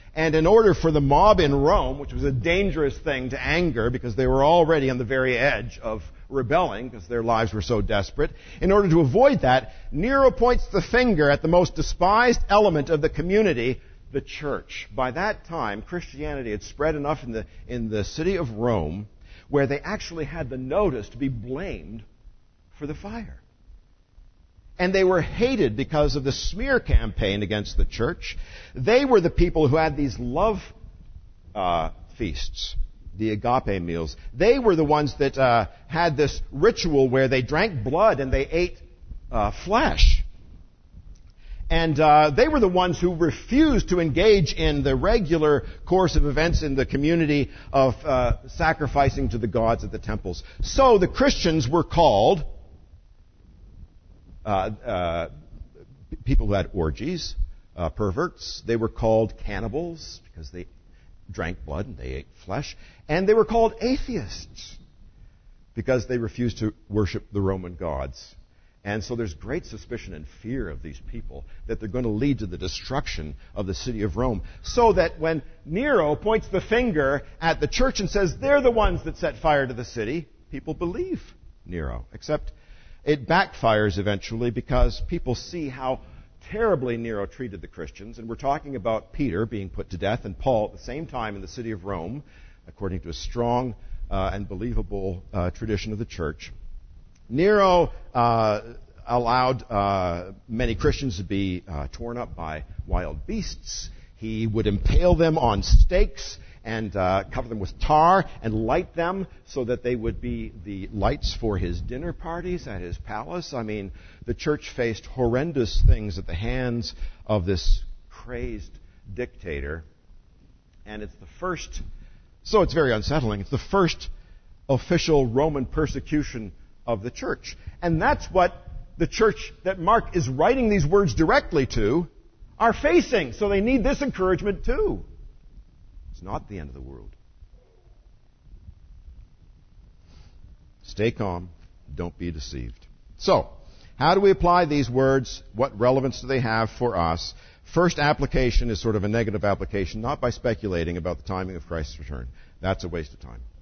And in order for the mob in Rome, which was a dangerous thing to anger because they were already on the very edge of rebelling because their lives were so desperate, in order to avoid that, Nero points the finger at the most despised element of the community, the church. By that time, Christianity had spread enough in the city of Rome where they actually had the notice to be blamed for the fire. And they were hated because of the smear campaign against the church. They were the people who had these love feasts, the agape meals. They were the ones that had this ritual where they drank blood and they ate flesh. And they were the ones who refused to engage in the regular course of events in the community of sacrificing to the gods at the temples. So the Christians were called people who had orgies, perverts. They were called cannibals because they drank blood and they ate flesh. And they were called atheists because they refused to worship the Roman gods. And so there's great suspicion and fear of these people that they're going to lead to the destruction of the city of Rome. So that when Nero points the finger at the church and says they're the ones that set fire to the city, people believe Nero. Except it backfires eventually because people see how terribly Nero treated the Christians. And we're talking about Peter being put to death and Paul at the same time in the city of Rome, according to a strong and believable tradition of the church. Nero allowed many Christians to be torn up by wild beasts. He would impale them on stakes and cover them with tar and light them so that they would be the lights for his dinner parties at his palace. I mean, the church faced horrendous things at the hands of this crazed dictator. And it's the first, so it's very unsettling, it's the first official Roman persecution of the church. And that's what the church that Mark is writing these words directly to are facing. So they need this encouragement too. It's not the end of the world. Stay calm. Don't be deceived. So, how do we apply these words? What relevance do they have for us? First application is sort of a negative application, not by speculating about the timing of Christ's return. That's a waste of time.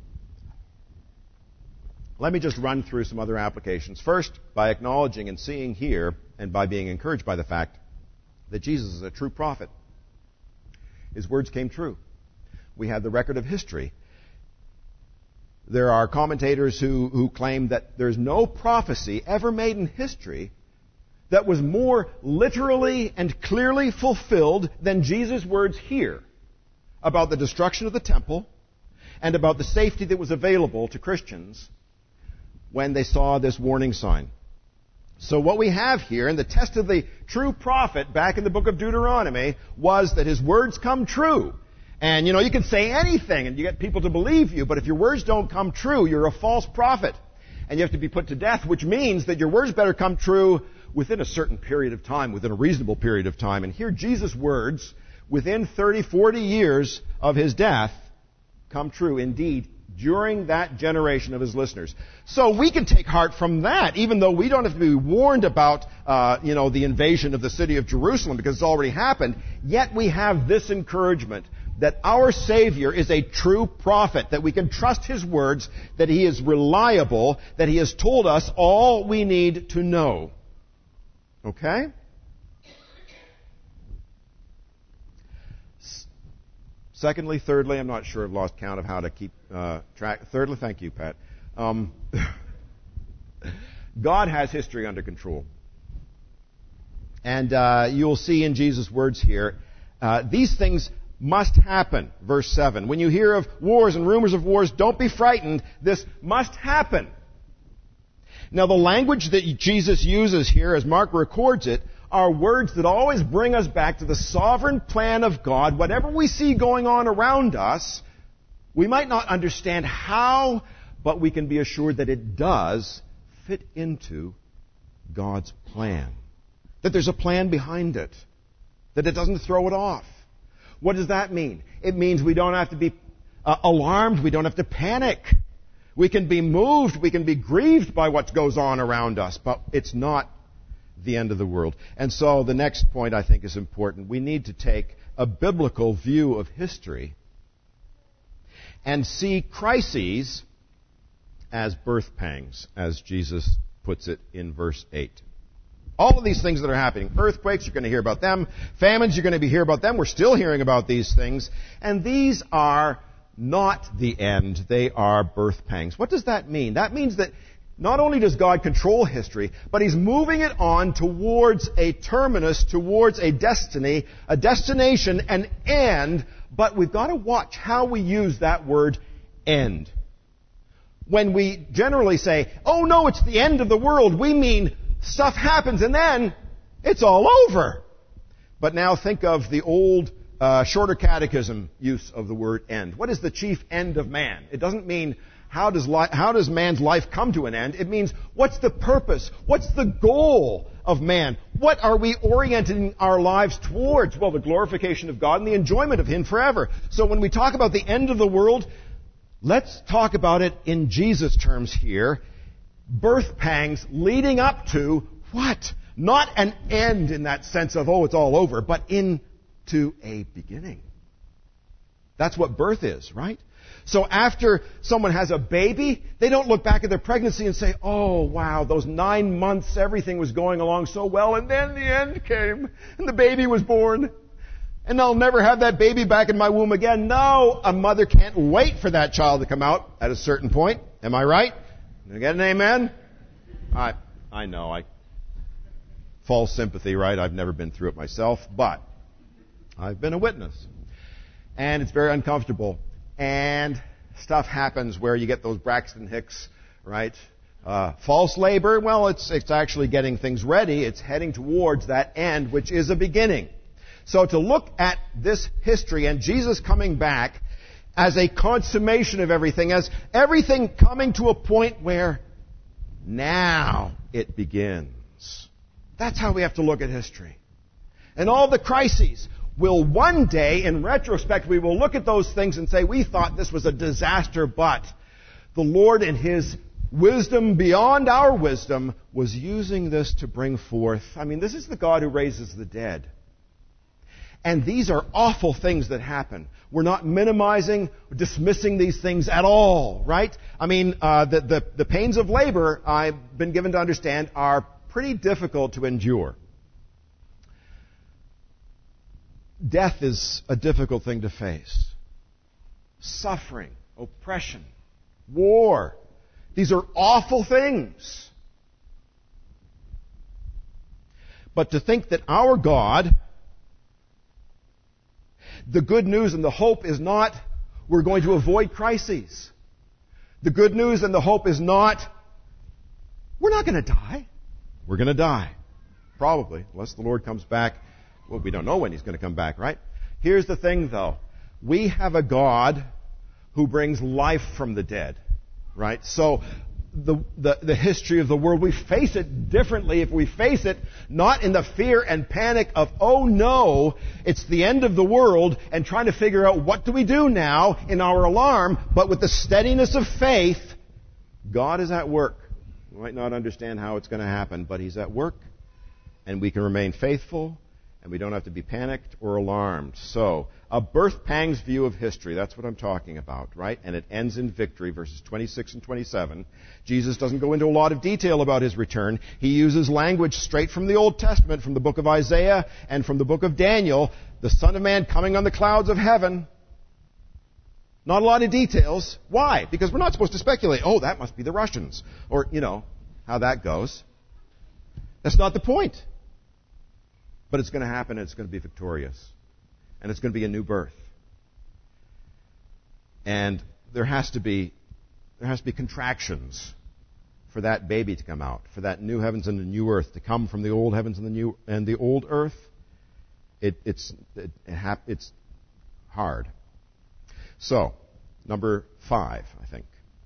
Let me just run through some other applications. First, by acknowledging and seeing here, and by being encouraged by the fact that Jesus is a true prophet. His words came true. We have the record of history. There are commentators who claim that there's no prophecy ever made in history that was more literally and clearly fulfilled than Jesus' words here about the destruction of the temple and about the safety that was available to Christians when they saw this warning sign. So what we have here, and the test of the true prophet back in the book of Deuteronomy, was that his words come true. And, you can say anything and you get people to believe you, but if your words don't come true, you're a false prophet. And you have to be put to death, which means that your words better come true within a certain period of time, within a reasonable period of time. And here Jesus' words, within 30, 40 years of his death, come true indeed during that generation of his listeners. So we can take heart from that, even though we don't have to be warned about, the invasion of the city of Jerusalem because it's already happened. Yet we have this encouragement that our Savior is a true prophet, that we can trust his words, that he is reliable, that he has told us all we need to know. Okay? Secondly, thirdly, I'm not sure, I've lost count of how to keep track. Thirdly, thank you, Pat. God has history under control. And you'll see in Jesus' words here, these things must happen. Verse 7. When you hear of wars and rumors of wars, don't be frightened. This must happen. Now, the language that Jesus uses here, as Mark records it, are words that always bring us back to the sovereign plan of God. Whatever we see going on around us, we might not understand how, but we can be assured that it does fit into God's plan. That there's a plan behind it. That it doesn't throw it off. What does that mean? It means we don't have to be alarmed. We don't have to panic. We can be moved. We can be grieved by what goes on around us. But it's not the end of the world. And so the next point I think is important. We need to take a biblical view of history and see crises as birth pangs, as Jesus puts it in verse 8. All of these things that are happening, earthquakes, you're going to hear about them. Famines, you're going to hear about them. We're still hearing about these things. And these are not the end. They are birth pangs. What does that mean? That means that not only does God control history, but He's moving it on towards a terminus, towards a destiny, a destination, an end. But we've got to watch how we use that word end. When we generally say, oh no, it's the end of the world, we mean stuff happens and then it's all over. But now think of the old Shorter Catechism use of the word end. What is the chief end of man? It doesn't mean how does man's life come to an end? It means what's the purpose? What's the goal of man? What are we orienting our lives towards? Well, the glorification of God and the enjoyment of Him forever. So when we talk about the end of the world, let's talk about it in Jesus' terms here. Birth pangs leading up to what? Not an end in that sense of, oh, it's all over, but into a beginning. That's what birth is, right? So after someone has a baby, they don't look back at their pregnancy and say, oh, wow, those 9 months, everything was going along so well, and then the end came, and the baby was born, and I'll never have that baby back in my womb again. No, a mother can't wait for that child to come out at a certain point. Am I right? Did I get an amen? I know, false sympathy, right? I've never been through it myself, but I've been a witness. And it's very uncomfortable. And stuff happens where you get those Braxton Hicks, right? False labor, well, it's actually getting things ready. It's heading towards that end, which is a beginning. So to look at this history and Jesus coming back as a consummation of everything, as everything coming to a point where now it begins. That's how we have to look at history. And all the crises will one day, in retrospect, we will look at those things and say, we thought this was a disaster, but the Lord in His wisdom beyond our wisdom was using this to bring forth. I mean, this is the God who raises the dead. And these are awful things that happen. We're not minimizing, dismissing these things at all, right? I mean, the pains of labor, I've been given to understand, are pretty difficult to endure. Death is a difficult thing to face. Suffering, oppression, war. These are awful things. But to think that our God, the good news and the hope is not we're going to avoid crises. The good news and the hope is not we're not going to die. We're going to die. Probably, unless the Lord comes back. Well, we don't know when He's going to come back, right? Here's the thing, though. We have a God who brings life from the dead, right? So the history of the world, we face it differently if we face it not in the fear and panic of, oh no, it's the end of the world, and trying to figure out what do we do now in our alarm, but with the steadiness of faith. God is at work. We might not understand how it's going to happen, but He's at work, and we can remain faithful, and we don't have to be panicked or alarmed. So, a birth pangs view of history, that's what I'm talking about, right? And it ends in victory, verses 26 and 27. Jesus doesn't go into a lot of detail about His return. He uses language straight from the Old Testament, from the book of Isaiah and from the book of Daniel. The Son of Man coming on the clouds of heaven. Not a lot of details. Why? Because we're not supposed to speculate. Oh, that must be the Russians. Or, how that goes. That's not the point. But it's going to happen, and it's going to be victorious. And it's going to be a new birth. And there has to be contractions for that baby to come out, for that new heavens and the new earth to come from the old heavens and the old earth. It's hard. So, number 5, I think.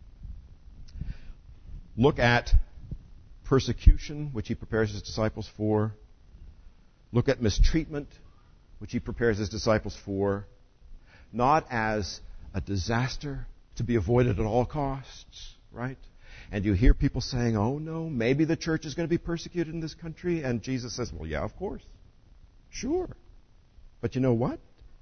Look at persecution, which He prepares His disciples for. Look at mistreatment, which He prepares His disciples for, not as a disaster to be avoided at all costs, right? And you hear people saying, oh no, maybe the church is going to be persecuted in this country. And Jesus says, well, yeah, of course. Sure. But you know what?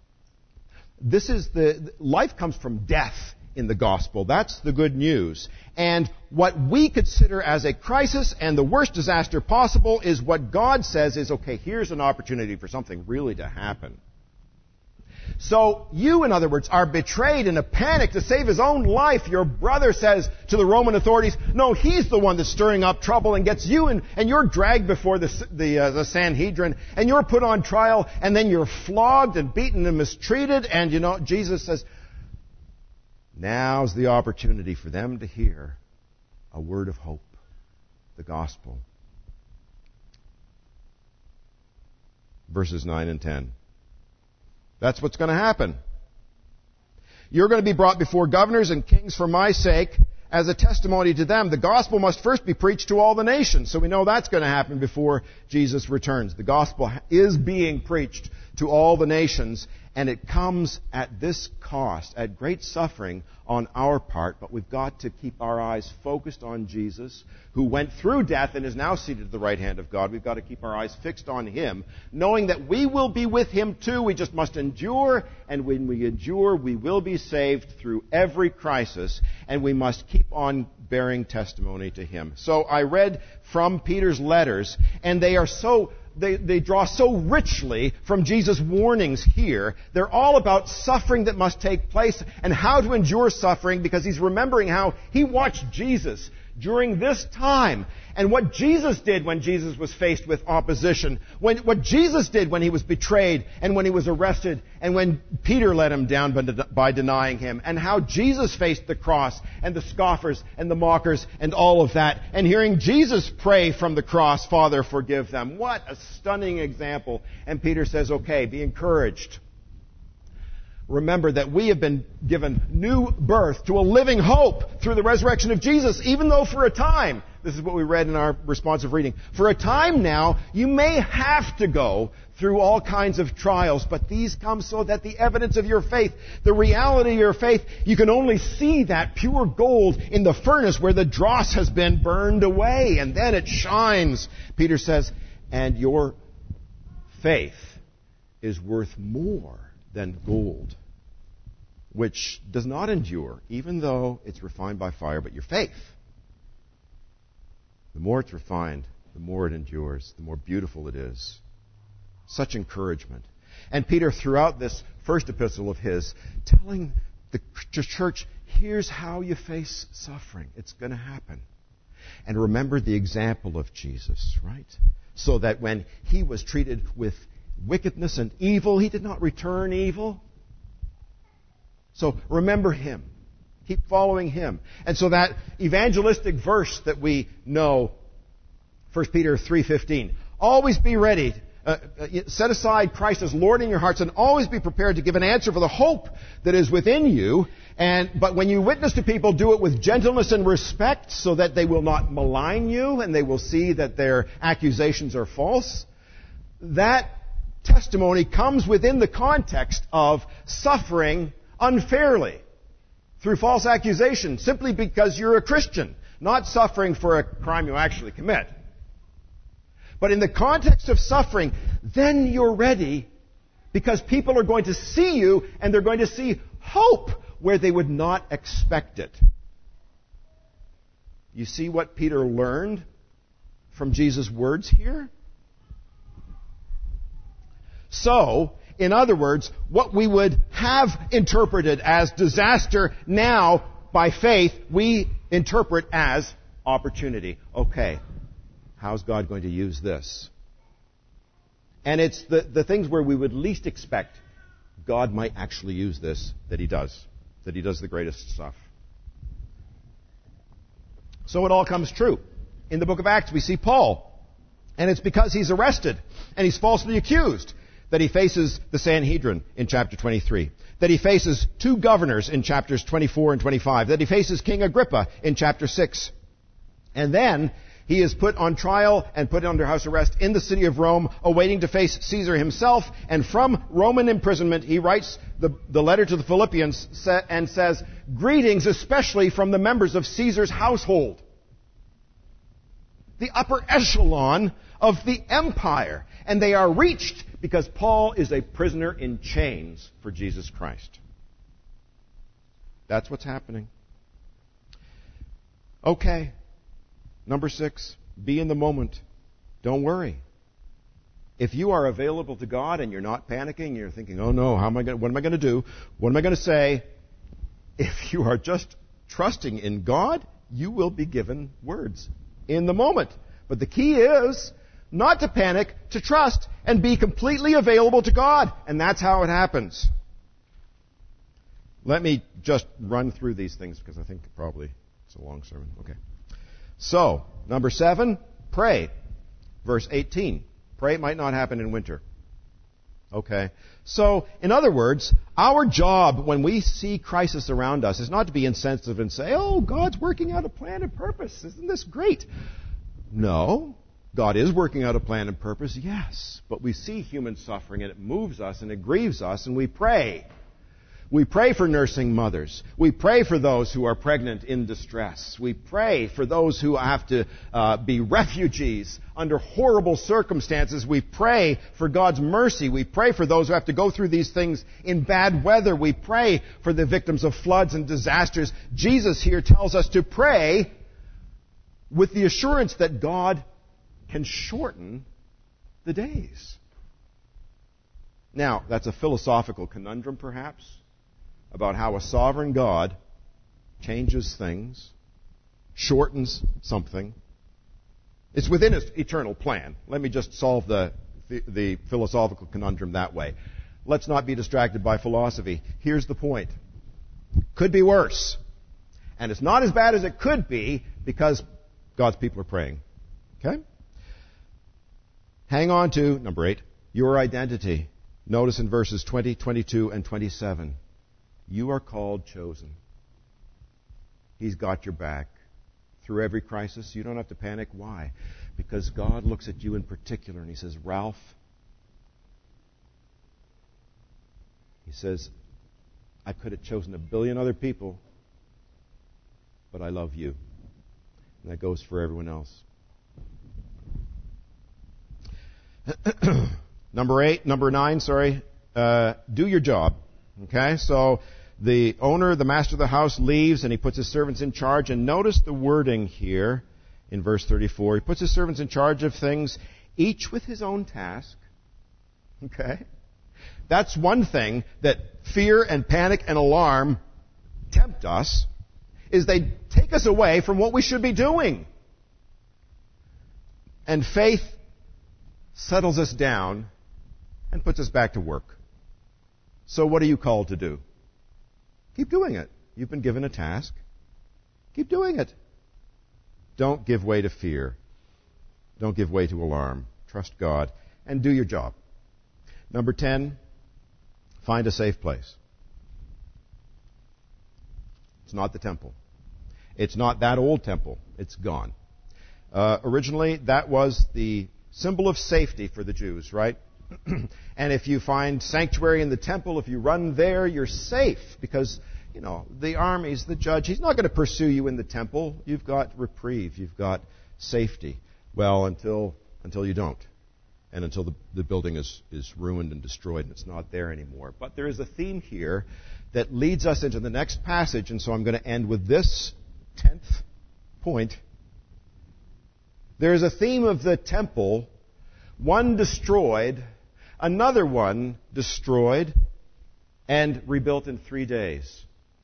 Life comes from death in the gospel. That's the good news. And what we consider as a crisis and the worst disaster possible is what God says is, okay, here's an opportunity for something really to happen. So you, in other words, are betrayed in a panic to save his own life. Your brother says to the Roman authorities, no, he's the one that's stirring up trouble and gets you in, and you're dragged before the Sanhedrin, and you're put on trial, and then you're flogged and beaten and mistreated, and Jesus says, now's the opportunity for them to hear a word of hope, the gospel. Verses 9 and 10. That's what's going to happen. You're going to be brought before governors and kings for my sake as a testimony to them. The gospel must first be preached to all the nations. So we know that's going to happen before Jesus returns. The gospel is being preached to all the nations, and it comes at this cost, at great suffering on our part. But we've got to keep our eyes focused on Jesus, who went through death and is now seated at the right hand of God. We've got to keep our eyes fixed on Him, knowing that we will be with Him too. We just must endure, and when we endure, we will be saved through every crisis, and we must keep on bearing testimony to Him. So I read from Peter's letters, and they are they draw so richly from Jesus' warnings here. They're all about suffering that must take place and how to endure suffering, because he's remembering how he watched Jesus during this time and what Jesus did when Jesus was faced with opposition, what Jesus did when he was betrayed and when he was arrested and when Peter let him down by denying him, and how Jesus faced the cross and the scoffers and the mockers and all of that, and hearing Jesus pray from the cross, Father, forgive them. What a stunning example. And Peter says, okay, be encouraged. Remember that we have been given new birth to a living hope through the resurrection of Jesus, even though for a time, this is what we read in our responsive reading, for a time now, you may have to go through all kinds of trials, but these come so that the evidence of your faith, the reality of your faith, you can only see that pure gold in the furnace where the dross has been burned away, and then it shines. Peter says, and your faith is worth more than gold, which does not endure, even though it's refined by fire. But your faith, the more it's refined, the more it endures, the more beautiful it is. Such encouragement. And Peter, throughout this first epistle of his, telling the church, here's how you face suffering. It's going to happen. And remember the example of Jesus, right? So that when he was treated with wickedness and evil, he did not return evil. So remember him. Keep following him. And so that evangelistic verse that we know, 1 Peter 3:15, always be ready. Set aside Christ as Lord in your hearts, and always be prepared to give an answer for the hope that is within you. But when you witness to people, do it with gentleness and respect, so that they will not malign you and they will see that their accusations are false. That testimony comes within the context of suffering unfairly through false accusation, simply because you're a Christian, not suffering for a crime you actually commit. But in the context of suffering, then you're ready, because people are going to see you and they're going to see hope where they would not expect it. You see what Peter learned from Jesus' words here? So, in other words, what we would have interpreted as disaster now, by faith, we interpret as opportunity. Okay, how's God going to use this? And it's the things where we would least expect God might actually use this that He does the greatest stuff. So it all comes true. In the book of Acts, we see Paul, and it's because he's arrested and he's falsely accused that he faces the Sanhedrin in chapter 23, that he faces 2 governors in chapters 24 and 25, that he faces King Agrippa in chapter 6. And then he is put on trial and put under house arrest in the city of Rome, awaiting to face Caesar himself. And from Roman imprisonment, he writes the letter to the Philippians and says, greetings especially from the members of Caesar's household. the upper echelon of the empire. And they are reached because Paul is a prisoner in chains for Jesus Christ. That's what's happening. Okay. Number 6, be in the moment. Don't worry. If you are available to God and you're not panicking, you're thinking, oh no, what am I going to do? What am I going to say? If you are just trusting in God, you will be given words in the moment. But the key is not to panic, to trust, and be completely available to God. And that's how it happens. Let me just run through these things because I think probably it's a long sermon. Okay. So, number 7, pray. Verse 18. Pray might not happen in winter. Okay. So, in other words, our job when we see crisis around us is not to be insensitive and say, oh, God's working out a plan and purpose. Isn't this great? No. God is working out a plan and purpose, yes. But we see human suffering and it moves us and it grieves us and we pray. We pray for nursing mothers. We pray for those who are pregnant in distress. We pray for those who have to be refugees under horrible circumstances. We pray for God's mercy. We pray for those who have to go through these things in bad weather. We pray for the victims of floods and disasters. Jesus here tells us to pray with the assurance that God can shorten the days. Now, that's a philosophical conundrum, perhaps, about how a sovereign God changes things, shortens something. It's within His eternal plan. Let me just solve the philosophical conundrum that way. Let's not be distracted by philosophy. Here's the point. Could be worse. And it's not as bad as it could be because God's people are praying. Okay? Hang on to, number 8, your identity. Notice in verses 20, 22, and 27. You are called, chosen. He's got your back. Through every crisis, you don't have to panic. Why? Because God looks at you in particular and He says, Ralph, He says, I could have chosen a billion other people, but I love you. And that goes for everyone else. Number 9, do your job. Okay, so the owner, the master of the house, leaves and he puts his servants in charge. And notice the wording here in verse 34. He puts his servants in charge of things, each with his own task. Okay? That's one thing that fear and panic and alarm tempt us, is they take us away from what we should be doing. And faith settles us down and puts us back to work. So what are you called to do? Keep doing it. You've been given a task. Keep doing it. Don't give way to fear. Don't give way to alarm. Trust God and do your job. Number 10, find a safe place. It's not the temple. It's not that old temple. It's gone. Originally, that was the symbol of safety for the Jews, right? And if you find sanctuary in the temple, if you run there, you're safe because, the armies, the judge, he's not going to pursue you in the temple. You've got reprieve. You've got safety. Well, until you don't. And until the building is ruined and destroyed and it's not there anymore. But there is a theme here that leads us into the next passage, and so I'm going to end with this 10th point. There is a theme of the temple, one destroyed, another one destroyed, and rebuilt in 3 days.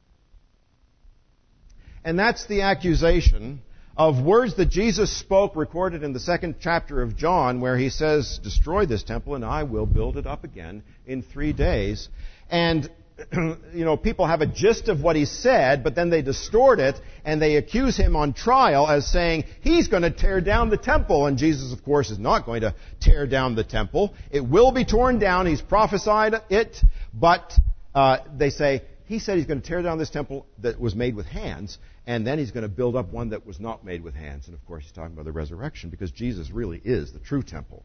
And that's the accusation of words that Jesus spoke, recorded in the 2nd chapter of John, where He says, destroy this temple and I will build it up again in 3 days. And, people have a gist of what He said, but then they distort it and they accuse Him on trial as saying He's going to tear down the temple. And Jesus, of course, is not going to tear down the temple. It will be torn down. He's prophesied it. But they say, He said He's going to tear down this temple that was made with hands, and then He's going to build up one that was not made with hands. And of course, He's talking about the resurrection, because Jesus really is the true temple.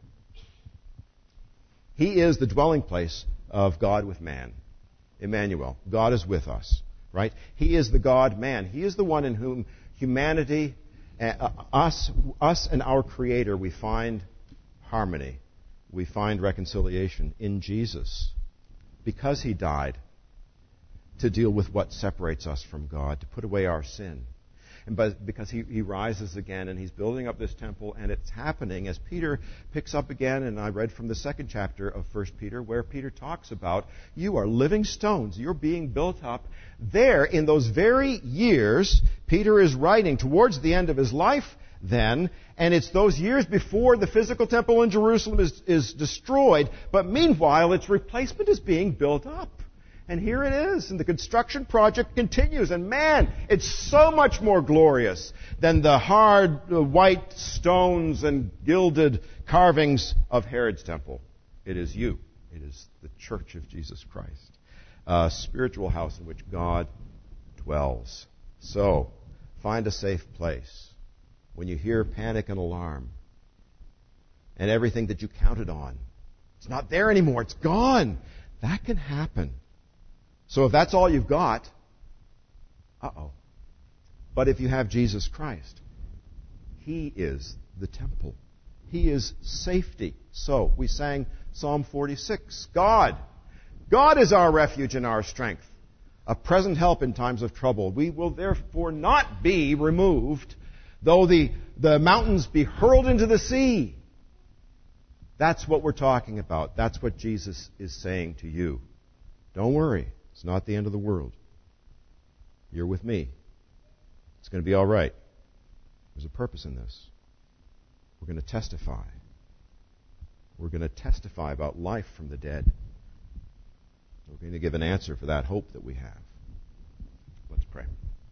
He is the dwelling place of God with man. Emmanuel. God is with us. Right? He is the God-man. He is the one in whom humanity Us and our Creator, we find harmony. We find reconciliation in Jesus because He died to deal with what separates us from God, to put away our sin. And because he rises again and He's building up this temple, and it's happening as Peter picks up again, and I read from the 2nd chapter of 1 Peter where Peter talks about you are living stones. You're being built up. There, in those very years, Peter is writing towards the end of his life then, and it's those years before the physical temple in Jerusalem is destroyed, but meanwhile its replacement is being built up. And here it is, and the construction project continues. And man, it's so much more glorious than the hard white stones and gilded carvings of Herod's temple. It is you. It is the church of Jesus Christ. A spiritual house in which God dwells. So, find a safe place. When you hear panic and alarm, and everything that you counted on, it's not there anymore. It's gone. That can happen. So if that's all you've got, But if you have Jesus Christ, He is the temple. He is safety. So we sang Psalm 46. God is our refuge and our strength, a present help in times of trouble. We will therefore not be removed, though the mountains be hurled into the sea. That's what we're talking about. That's what Jesus is saying to you. Don't worry. It's not the end of the world. You're with me. It's going to be all right. There's a purpose in this. We're going to testify. We're going to testify about life from the dead. We're going to give an answer for that hope that we have. Let's pray.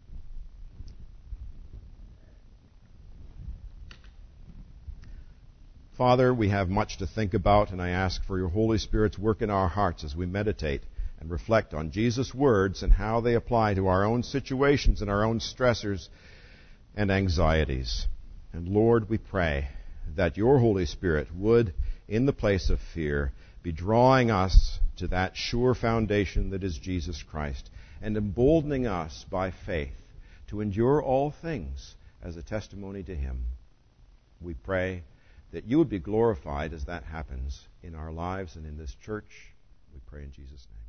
Father, we have much to think about, and I ask for your Holy Spirit's work in our hearts as we meditate and reflect on Jesus' words and how they apply to our own situations and our own stressors and anxieties. And Lord, we pray that your Holy Spirit would, in the place of fear, be drawing us to that sure foundation that is Jesus Christ, and emboldening us by faith to endure all things as a testimony to Him. We pray that you would be glorified as that happens in our lives and in this church. We pray in Jesus' name.